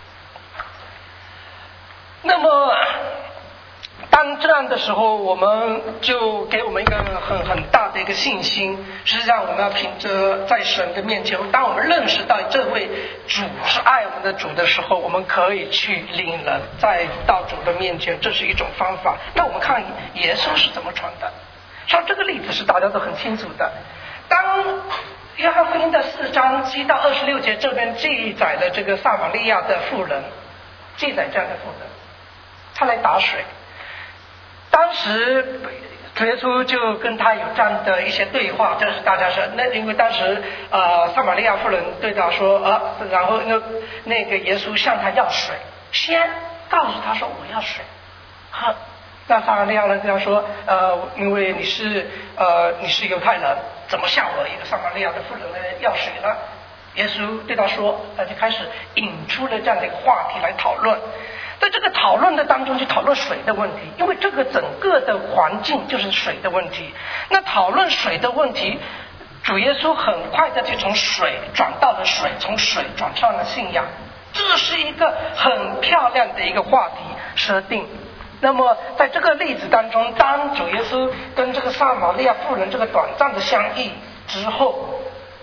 那么当这样的时候，我们就给我们一个很很大的一个信心，实际上我们要凭着在神的面前，当我们认识到这位主是爱我们的主的时候，我们可以去领人再到主的面前，这是一种方法。那我们看耶稣是怎么传的，像这个例子是大家都很清楚的。当约翰福音的四章七到二十六节这边记载了这个撒玛利亚的妇人，记载这样的妇人，她来打水。当时主耶稣就跟他有这样的一些对话，这是大家说，那因为当时呃撒玛利亚妇人对他说啊，然后那那个耶稣向他要水，先告诉他说我要水，呵，那撒玛利亚人跟他说呃因为你是呃你是犹太人，怎么向我一个撒玛利亚的妇人呢要水呢？ 耶稣对他说，他就开始引出了这样的一个话题来讨论。在这个讨论的当中去讨论水的问题，因为这个整个的环境就是水的问题。那讨论水的问题，主耶稣很快的就从水转到了水，从水转上了信仰。这是一个很漂亮的一个话题设定。那么在这个例子当中，当主耶稣跟这个撒玛利亚妇人这个短暂的相遇之后，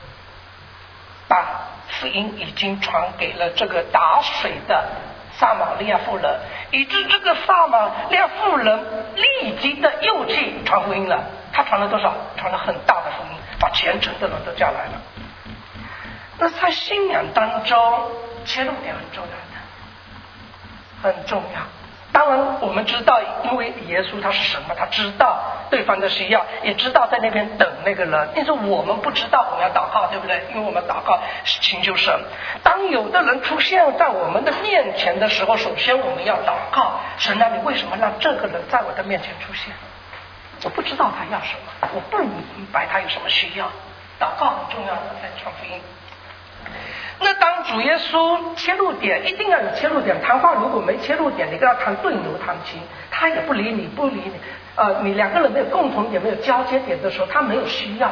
把福音已经传给了这个打水的撒玛利亚妇人，以致这个撒玛利亚妇人立即的又去传福音了。他传了多少？传了很大的福音，把全城的人都叫来了。那在信仰当中，切入点很重要的，很重要。当然我们知道，因为耶稣他是神嘛，他知道对方的需要，也知道在那边等那个人。但是我们不知道我们要祷告，对不对？因为我们祷告是请求神。当有的人出现在我们的面前的时候，首先我们要祷告，神啊，你为什么让这个人在我的面前出现？我不知道他要什么，我不明白他有什么需要。祷告很重要的，在传福音。那当主耶稣切入点，一定要有切入点。谈话如果没切入点，你跟他谈对牛弹琴，他也不理你，不理你。呃，你两个人没有共同点，没有交接点的时候，他没有需要，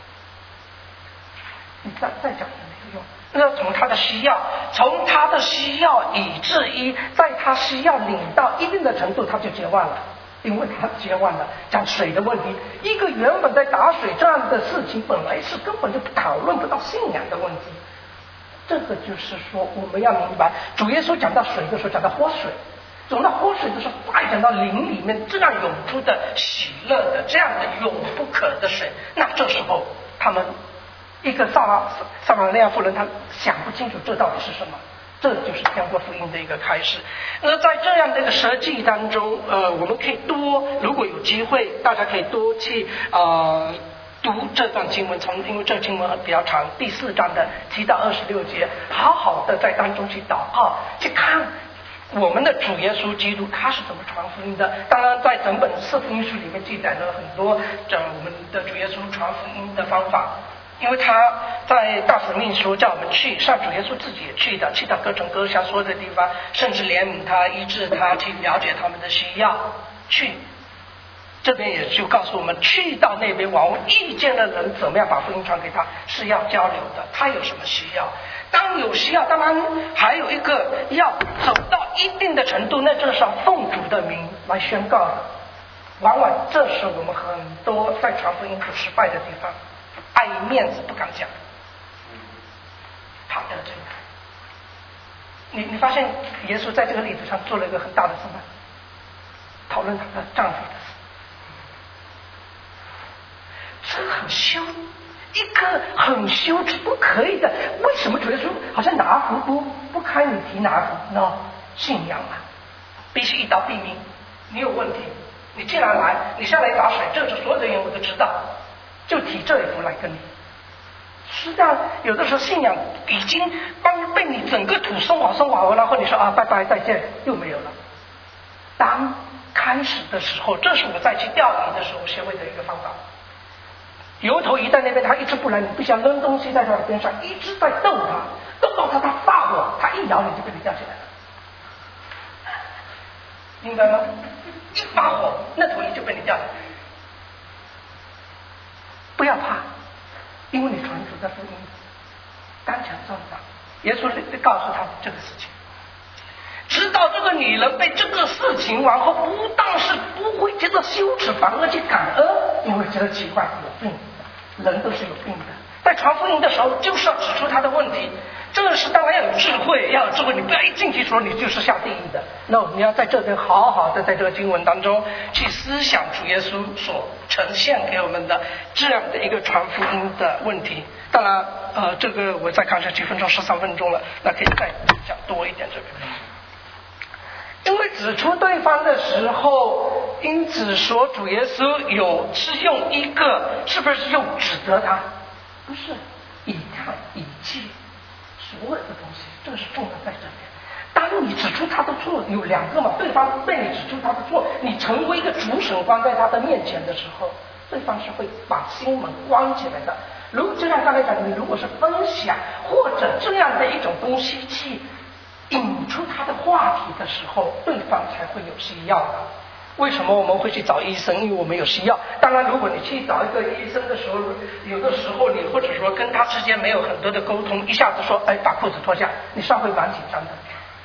你再再讲也没有用。那要从他的需要，从他的需要以至于在他需要领到一定的程度，他就结完了。因为他结完了讲水的问题，一个原本在打水这样的事情，本来是根本就讨论不到信仰的问题。这个就是说，我们要明白，主耶稣讲到水的时候，讲到活水；讲到活水的时候，再讲到灵里面这样涌出的喜乐的这样的永不渴的水。那这时候，他们一个撒玛撒玛利亚妇人，他想不清楚这到底是什么。这就是天国福音的一个开始。那在这样的一个实际当中，呃，我们可以多，如果有机会，大家可以多去呃读这段经文，从因为这经文比较长，第四章的七到二十六节，好好的在当中去祷告，去看我们的主耶稣基督他是怎么传福音的。当然，在整本四福音书里面记载了很多讲我们的主耶稣传福音的方法。因为他在大使命说叫我们去，上主耶稣自己也去的，去到各城各乡所有的地方，甚至怜悯他、医治他，去了解他们的需要。去这边也就告诉我们，去到那边往遇见的人怎么样把福音传给他，是要交流的。他有什么需要？当有需要，当然还有一个要走到一定的程度，那就是要奉主的名来宣告的。往往这是我们很多在传福音不失败的地方。碍于面子不敢讲，他得罪了。你你发现耶稣在这个例子上做了一个很大的示范，讨论他的丈夫的事，这很羞，一个很羞耻不可以的。为什么主耶稣好像拿壶不不开你提拿壶呢？信仰啊，必须一刀毙命。你有问题，你既然来，你下来打水，这是所有的人我都知道。就提这一幅来跟你，实际上有的时候信仰已经帮被你整个土升华升华完了，或者你说啊拜拜再见又没有了。当开始的时候，这是我在去钓鱼的时候学会的一个方法。油头鱼在那边，他一直不来，你不想扔东西在他的边上，一直在逗他，逗到他他发火，他一咬你就被你钓起来了，明白吗？一发火，那头鱼就被你钓起来。不要怕，因为你传主的福音，刚强壮大。耶稣告诉他们这个事情，直到这个女人被这个事情完后，不但是不会觉得羞耻，反而去感恩，因为觉得奇怪，有病，人都是有病的。在传福音的时候，就是要指出他的问题。这是当然要有智慧，要有智慧，你不要一进去说你就是下地狱的。那你要在这边好好的在这个经文当中去思想主耶稣所呈现给我们的这样的一个传福音的问题。当然，呃，这个我再看下几分钟，十三分钟了，那可以再讲多一点这个。因为指出对方的时候，因此说主耶稣有是用一个，是不是用指责他？不是，以他以气。所有的东西，这个是重要在这边。当你指出他的错，有两个嘛，对方被你指出他的错，你成为一个主审官在他的面前的时候，对方是会把心门关起来的。 如就像刚才讲的，你如果是分享或者这样的一种东西去引出他的话题的时候，对方才会有需要的。为什么我们会去找医生？因为我们有需要。当然，如果你去找一个医生的时候，有的时候你或者说跟他之间没有很多的沟通，一下子说，哎，把裤子脱下，你稍微蛮紧张的，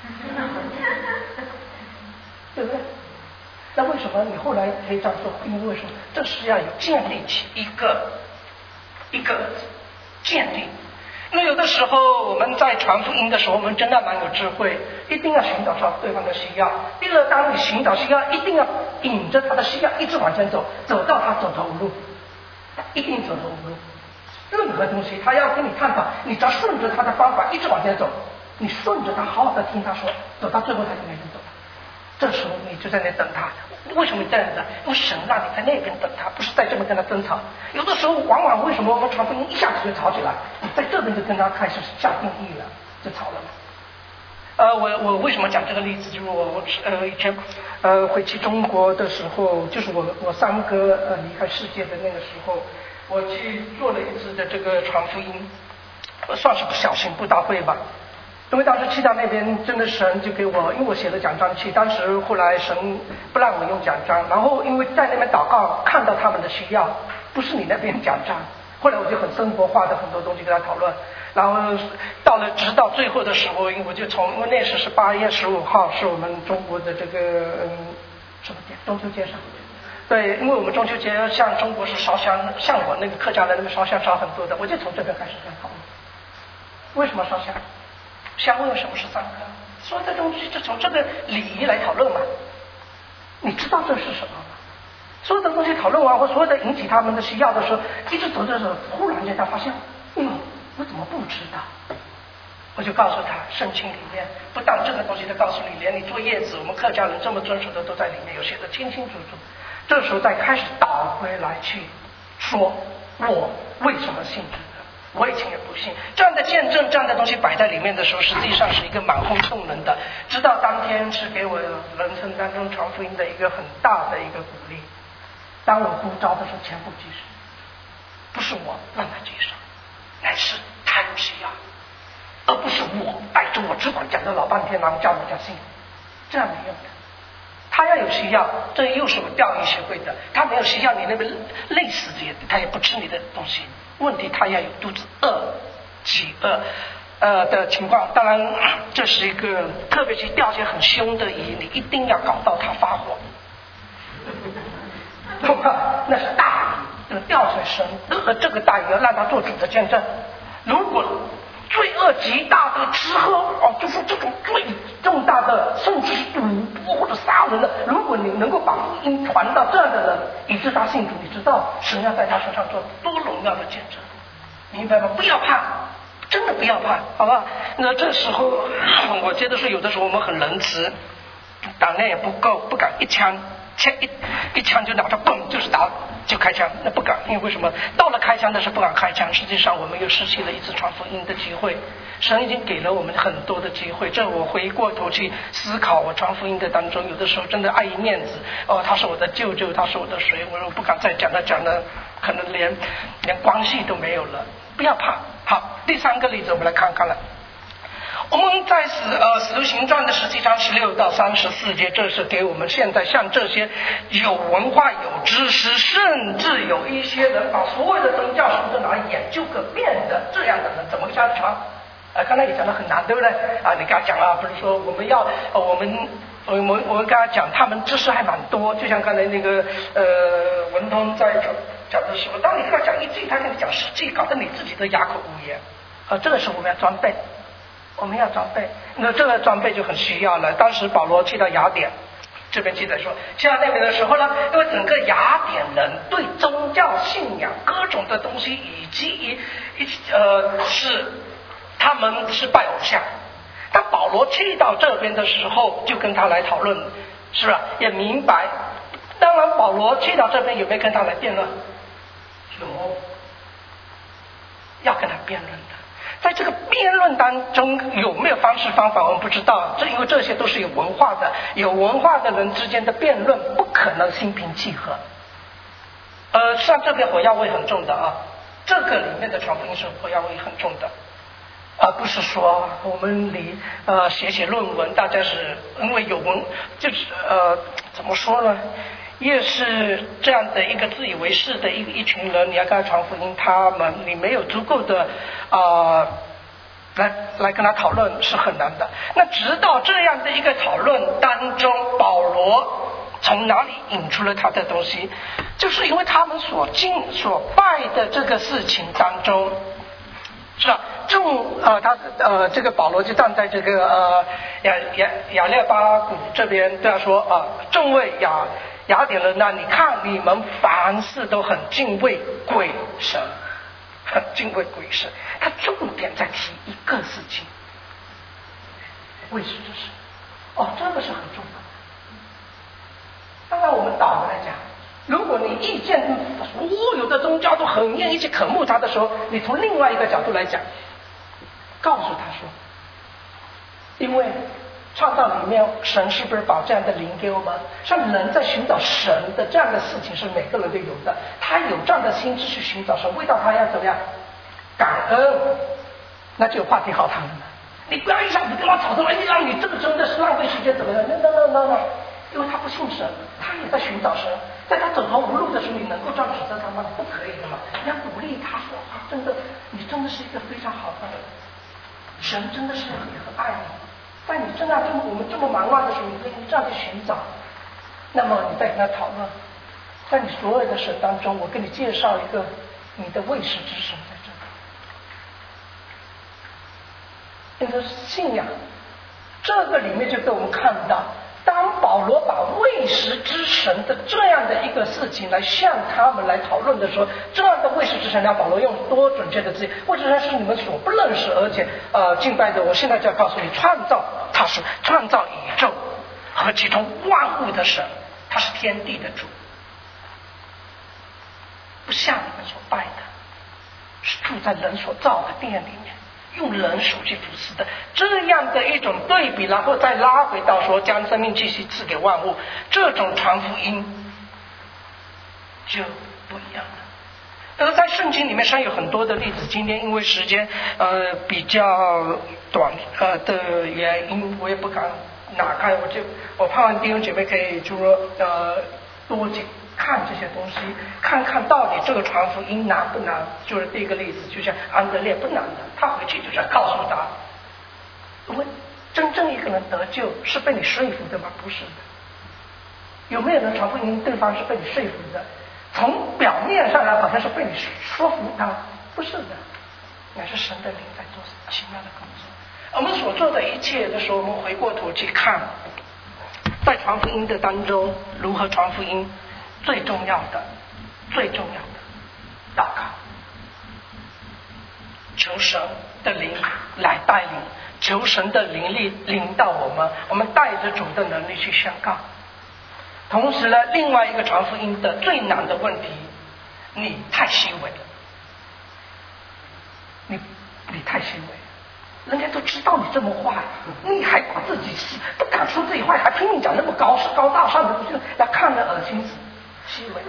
对不对？那为什么你后来可以这样做？因为说这是要有建立起一个一个建立。那有的时候我们在传福音的时候，我们真的蛮有智慧，一定要寻找到对方的需要。第二，当你寻找需要，一定要引着他的需要一直往前走，走到他走投无路，一定走投无路。任何东西他要跟你探讨，你只要顺着他的方法一直往前走，你顺着他好好的听他说，走到最后他就没人走了。这时候你就在那等他。为什么这样子？因为神让你在那边等他，不是在这边跟他争吵。有的时候往往为什么我们传福音一下子就吵起来？你在这边就跟他开始下定义了，就吵了嘛。呃，我我为什么讲这个例子？就是我我呃以前呃回去中国的时候，就是我我三哥呃离开世界的那个时候，我去做了一次的这个传福音，算是小型布道会吧。因为当时去到那边，真的神就给我，因为我写了奖章去，当时后来神不让我用奖章，然后因为在那边祷告看到他们的需要，不是你那边奖章，后来我就很生活化的很多东西跟他讨论，然后到了直到最后的时候，因为我就从因为那时是八月十五号是我们中国的这个嗯什么节中秋节上。对，因为我们中秋节像中国是烧香，像我那个客家人那边烧香烧很多的，我就从这边开始跟他讨论，为什么烧香？香为什么是三颗？所有的东西就从这个礼仪来讨论嘛。你知道这是什么吗？所有的东西讨论完后，所有的引起他们的需要的时候，一直走着走，忽然间他发现，嗯，我怎么不知道？我就告诉他，圣经里面不但这个东西都告诉你，连你做叶子，我们客家人这么遵守的都在里面有写的清清楚楚。这时候再开始倒回来去说，我为什么信主？我以前也不信，这样的见证，这样的东西摆在里面的时候，实际上是一个满哄动人的。直到当天是给我人生当中传福音的一个很大的一个鼓励。当我呼召的时候，全部举手，不是我让他举手，乃是他有需要，而不是我带着我只管讲了老半天，然后叫人家信，这样没用的。他要有需要，这又是我钓鱼学会的。他没有需要，你那边累死也，他也不吃你的东西。问题他要有肚子饿、饥饿呃的情况。当然，这是一个特别去钓些很凶的鱼，你一定要搞到他发火。那是大鱼，钓水神和这个大鱼要让他做主的见证。如果罪恶极大的吃喝哦，就是这种最重大的，甚至是赌博或者杀人的，如果你能够把福音传到这样的人，以致他信主，你知道神要在他身上做多荣耀的见证，明白吗？不要怕，真的不要怕，好吧？那这时候我觉得是有的时候我们很仁慈，胆量也不够，不敢一枪枪一一枪就拿着嘣就是打就开枪，那不敢，因为为什么？到了开枪的是不敢开枪，实际上我们又失去了一次传福音的机会。神已经给了我们很多的机会，这我回过头去思考，我传福音的当中，有的时候真的碍于面子，哦，他是我的舅舅，他是我的谁，我不敢再讲了，讲了可能连连关系都没有了。不要怕。好，第三个例子我们来看看了。我们在使呃使徒行传的十七章十六到三十四节，这是给我们现在像这些有文化有知识，甚至有一些人把所有的宗教书都拿来研究个遍的这样的人怎么下传？呃，刚才也讲得很难，对不对？啊，你跟他讲啊，不是说我们要呃我们我们我们跟他讲，他们知识还蛮多，就像刚才那个呃文通在讲讲的时候，当你跟他讲一句，他跟你讲十句，搞得你自己都哑口无言。啊，这个时候我们要装备。我们要装备，那这个装备就很需要了。当时保罗去到雅典，这边记载说，去到那边的时候呢，因为整个雅典人对宗教信仰各种的东西，以及一一呃是他们是拜偶像。当保罗去到这边的时候，就跟他来讨论，是吧？也明白。当然，保罗去到这边有没有跟他来辩论？有，要跟他辩论的。在这个辩论当中有没有方式方法我们不知道，这因为这些都是有文化的，有文化的人之间的辩论不可能心平气和。呃，像这边火药味很重的啊， 这个里面的传福音是火药味很重的，而不是说我们离呃写写论文，大家是因为有文，就是呃怎么说呢？越是这样的一个自以为是的一一群人，你要跟他传福音，他们你没有足够的啊、呃、来来跟他讨论是很难的。那直到这样的一个讨论当中，保罗从哪里引出了他的东西？就是因为他们所敬所拜的这个事情当中，是吧？众呃，他呃，这个保罗就站在这个呃亚亚亚列巴谷这边对他说啊、呃，众位亚雅典人呐，你看你们凡事都很敬畏鬼神，很敬畏鬼神。他重点在提一个事情，未识之神。哦，这个是很重要的。当然，我们倒过来讲，如果你意见所有的宗教都很愿意去渴慕他的时候，你从另外一个角度来讲，告诉他说，因为创造里面神是不是把这样的灵给我们？像人在寻找神的这样的事情是每个人都有的，他有这样的心智去寻找神，为到他要怎么样感恩，那就有话题好谈了。你不要一下子跟他吵着，哎，让你这个真的是浪费时间，怎么样？那那那那那，因为他不信神，他也在寻找神，在他走投无路的时候，你能够这样指责他吗？不可以的嘛！你要鼓励他说啊，真的，你真的是一个非常好的人，神真的是也很爱你。在你正在这么我们这么忙乱的时候，你可以这样去寻找，那么你再跟他讨论，在你所有的神当中，我给你介绍一个你的未识之神在这里。你的信仰，这个里面就给我们看到，当保罗把未识之神的这样的一个事情来向他们来讨论的时候，这样的未识之神呢，保罗用多准确的字眼，未识之神是你们所不认识而且呃敬拜的。我现在就要告诉你，创造他是创造宇宙和其中万物的神，他是天地的主，不像你们所拜的，是住在人所造的殿里面，用人手去服侍的，这样的一种对比，然后再拉回到说将生命气息赐给万物，这种传福音就不一样了。而在圣经里面上有很多的例子，今天因为时间呃比较短呃的原因，我也不敢拿开，我就我盼望弟兄姐妹可以就说呃多去看这些东西，看看到底这个传福音难不难。就是第一个例子，就像安德烈不难的，他回去就是要告诉他，因为真正一个人得救是被你说服的吗？不是的。有没有人传福音对方是被你说服的？从表面上来好像是被你说服他，不是的，乃是神的灵在做奇妙的工作。我们所做的一切的时候，我们回过头去看，在传福音的当中，如何传福音，最重要的最重要的祷告，求神的灵来带领，求神的灵力领导我们，我们带着主的能力去宣告。同时呢，另外一个传福音的最难的问题，你太虚伪了，你你太虚伪，人家都知道你这么坏，你还把自己不敢说自己坏，还拼命讲那么高高大上的，不就那看着恶心死，虚伪。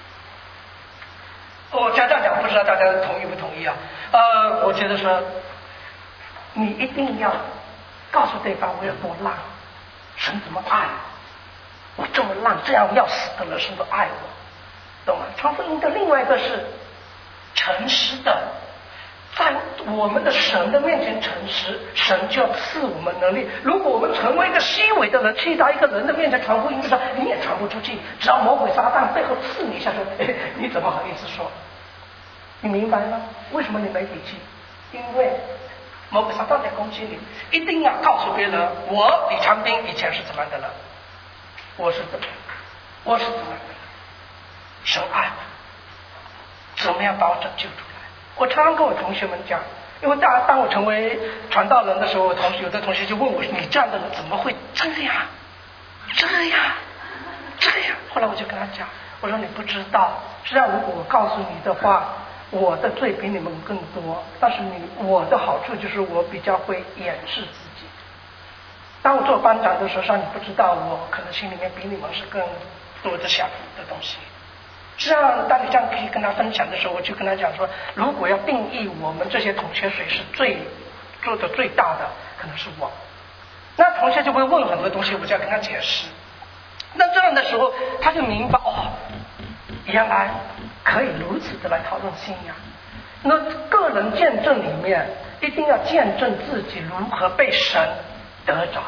我这样讲，不知道大家同意不同意啊？呃，我觉得说，你一定要告诉对方我有多烂，神怎么爱我，我这么烂，这样要死的人是不是爱我？懂吗？传福音的另外一个是诚实的，在我们的神的面前诚实，神就要赐我们能力。如果我们成为一个虚伪的人，去到一个人的面前传福音的时候，你也传不出去。只要魔鬼撒旦背后刺你一下说，哎，你怎么好意思说？你明白吗？为什么你没底气？因为魔鬼撒旦在攻击你，一定要告诉别人，我李长斌以前是怎么样的人，我是怎么样，我是怎么样的人，神爱我，怎么样把我拯救出来。我常常跟我同学们讲，因为当当我成为传道人的时候，我同学有的同学就问我，你这样的人怎么会这样这样这样？后来我就跟他讲，我说你不知道，实际上如果我告诉你的话，我的罪比你们更多，但是你我的好处就是我比较会掩饰自己。当我做班长的时候，让你不知道我可能心里面比你们是更多的想的东西。 实际上，当你这样可以跟他分享的时候，我就跟他讲说，如果要定义我们这些同学谁是最做的最大的，可能是我。那同学就会问很多东西，我就要跟他解释。那这样的时候，他就明白哦，原来可以如此的来讨论信仰。那个人见证里面，一定要见证自己如何被神得着，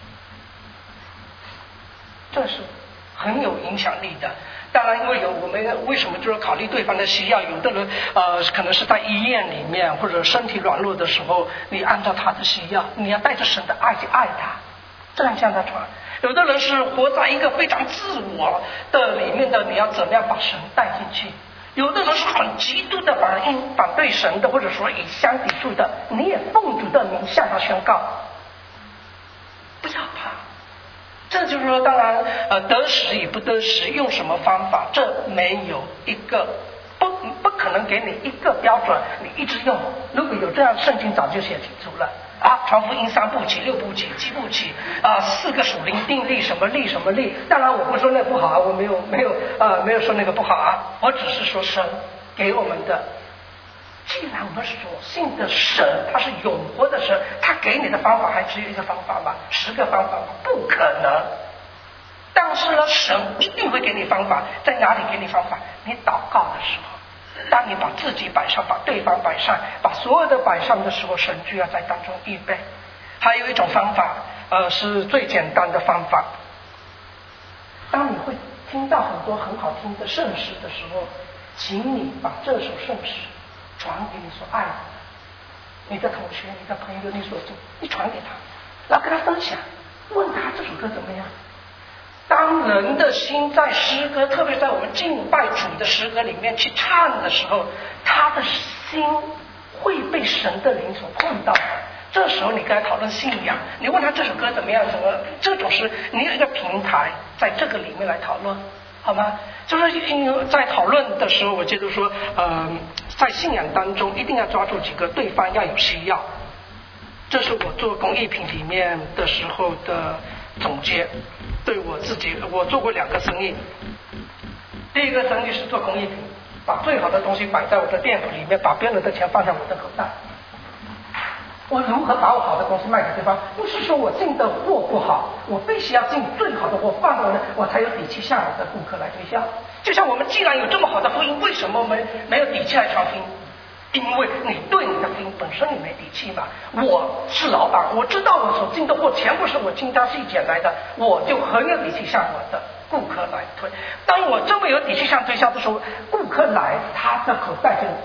这是很有影响力的。当然，因为有我们为什么就是考虑对方的需要，有的人呃可能是在医院里面或者身体软弱的时候，你按照他的需要，你要带着神的爱去爱他，这样向他传。有的人是活在一个非常自我的里面的，你要怎么样把神带进去？有的人是很极度的反应反对神的，或者说以相抵触的，你也奉主的名向他宣告，不要怕。这就是说，当然，呃，得时与不得时，用什么方法，这没有一个不不可能给你一个标准，你一直用。如果有这样，圣经早就写清楚了啊，传福音三部曲、六部曲、七部曲啊，四个属灵定力，什么力什么力。当然，我不说那不好，我没有没有呃没有说那个不好啊，我只是说神给我们的。既然我们所信的神他是永活的神，他给你的方法还只有一个方法吗？十个方法吗？不可能。但是呢，神一定会给你方法。在哪里给你方法？你祷告的时候，当你把自己摆上，把对方摆上，把所有的摆上的时候，神就要在当中预备。还有一种方法，呃，是最简单的方法。当你会听到很多很好听的圣诗的时候，请你把这首圣诗传给你所爱的你的同学、你的朋友、你所敬，你传给他，然后跟他分享，问他这首歌怎么样。当人的心在诗歌，特别在我们敬拜主的诗歌里面去唱的时候，他的心会被神的灵所碰到。这时候你跟他讨论信仰，你问他这首歌怎么样，什么这种是你有一个平台在这个里面来讨论，好吗？就是因为在讨论的时候，我觉得说，呃，在信仰当中一定要抓住几个对方要有需要。这是我做工艺品里面的时候的总结。对我自己，我做过两个生意。第一个生意是做工艺品，把最好的东西摆在我的店铺里面，把别人的钱放在我的口袋。我如何把我好的东西卖给对方？不是说我进的货不好，我必须要进最好的货放到呢，我才有底气向我的顾客来推销。就像我们既然有这么好的福音，为什么我们没有底气来传福音？因为你对你的福音本身你没底气嘛。我是老板，我知道我所进的货全部是我精挑细拣来的，我就很有底气向我的顾客来推。当我这么有底气向推销的时候，顾客来，他的口袋就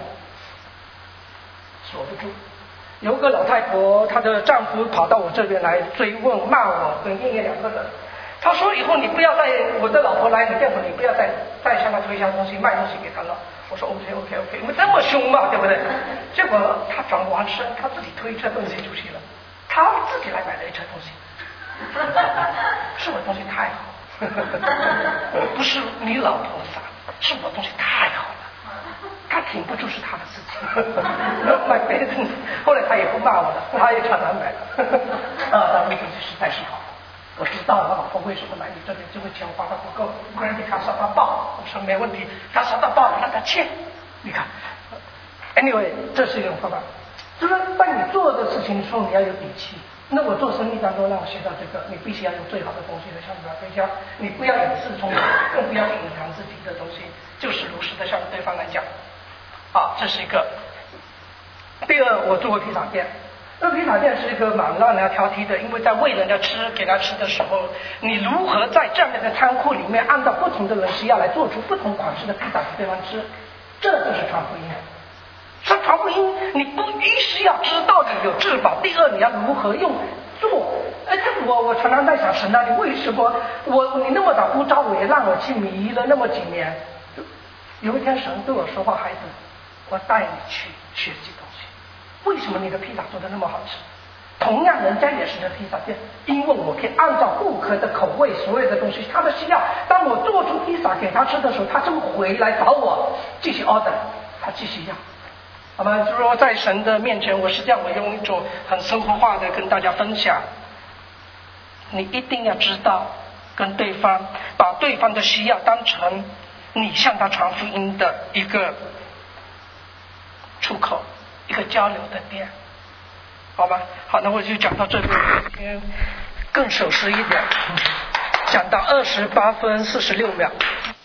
锁不住。有个老太婆，她的丈夫跑到我这边来追问骂我跟燕燕两个人，他说以后你不要再，我的老婆来你店铺，你不要再再向她推销东西卖东西给她了。我说 OK OK OK， 你们这么凶嘛，对不对？结果他转完身，他自己推车东西出去了，他自己来买了一车东西，是我东西太好，不是你老婆傻，是我东西太好了，他挺不住是他的事情，买别的东西。后来他也不骂我了，他也常常买了，啊，他们东西实在是好。我知道我老婆为什么来你这边，就会钱花的不够，不然给他烧到爆。我说没问题，他烧到爆让他欠。你看 ，anyway， 这是一种方法，就是当你做的事情的时候，你要有底气。那我做生意当中让我学到这个，你必须要用最好的东西来向对方推销，你不要有自充，更不要隐藏自己的东西，就事如实的向对方来讲。好，这是一个。第二，我做过披萨店。那披萨店是一个蛮让人家挑剔的，因为在喂人家吃给他吃的时候，你如何在这样的一个仓库里面按照不同的人需要来做出不同款式的披萨给对方吃，这就是传福音。说传福音，你不一是要知道你有至宝，第二你要如何用做。哎，这我我常常在想，神啊，你为什么我你那么早不招我，也让我去迷了那么几年？有一天神对我说话，孩子，我带你去学习东西。为什么你的披萨做的那么好吃？同样人家也是个披萨店，因为我可以按照顾客的口味，所有的东西他的需要，当我做出披萨给他吃的时候，他就回来找我继续 order， 他继续要。好吧，就是说在神的面前，我实际上我用一种很生活化的跟大家分享，你一定要知道跟对方把对方的需要当成你向他传福音的一个出口，一个交流的点，好吧？好，那我就讲到这边，今天更守时一点，讲到二十八分四十六秒。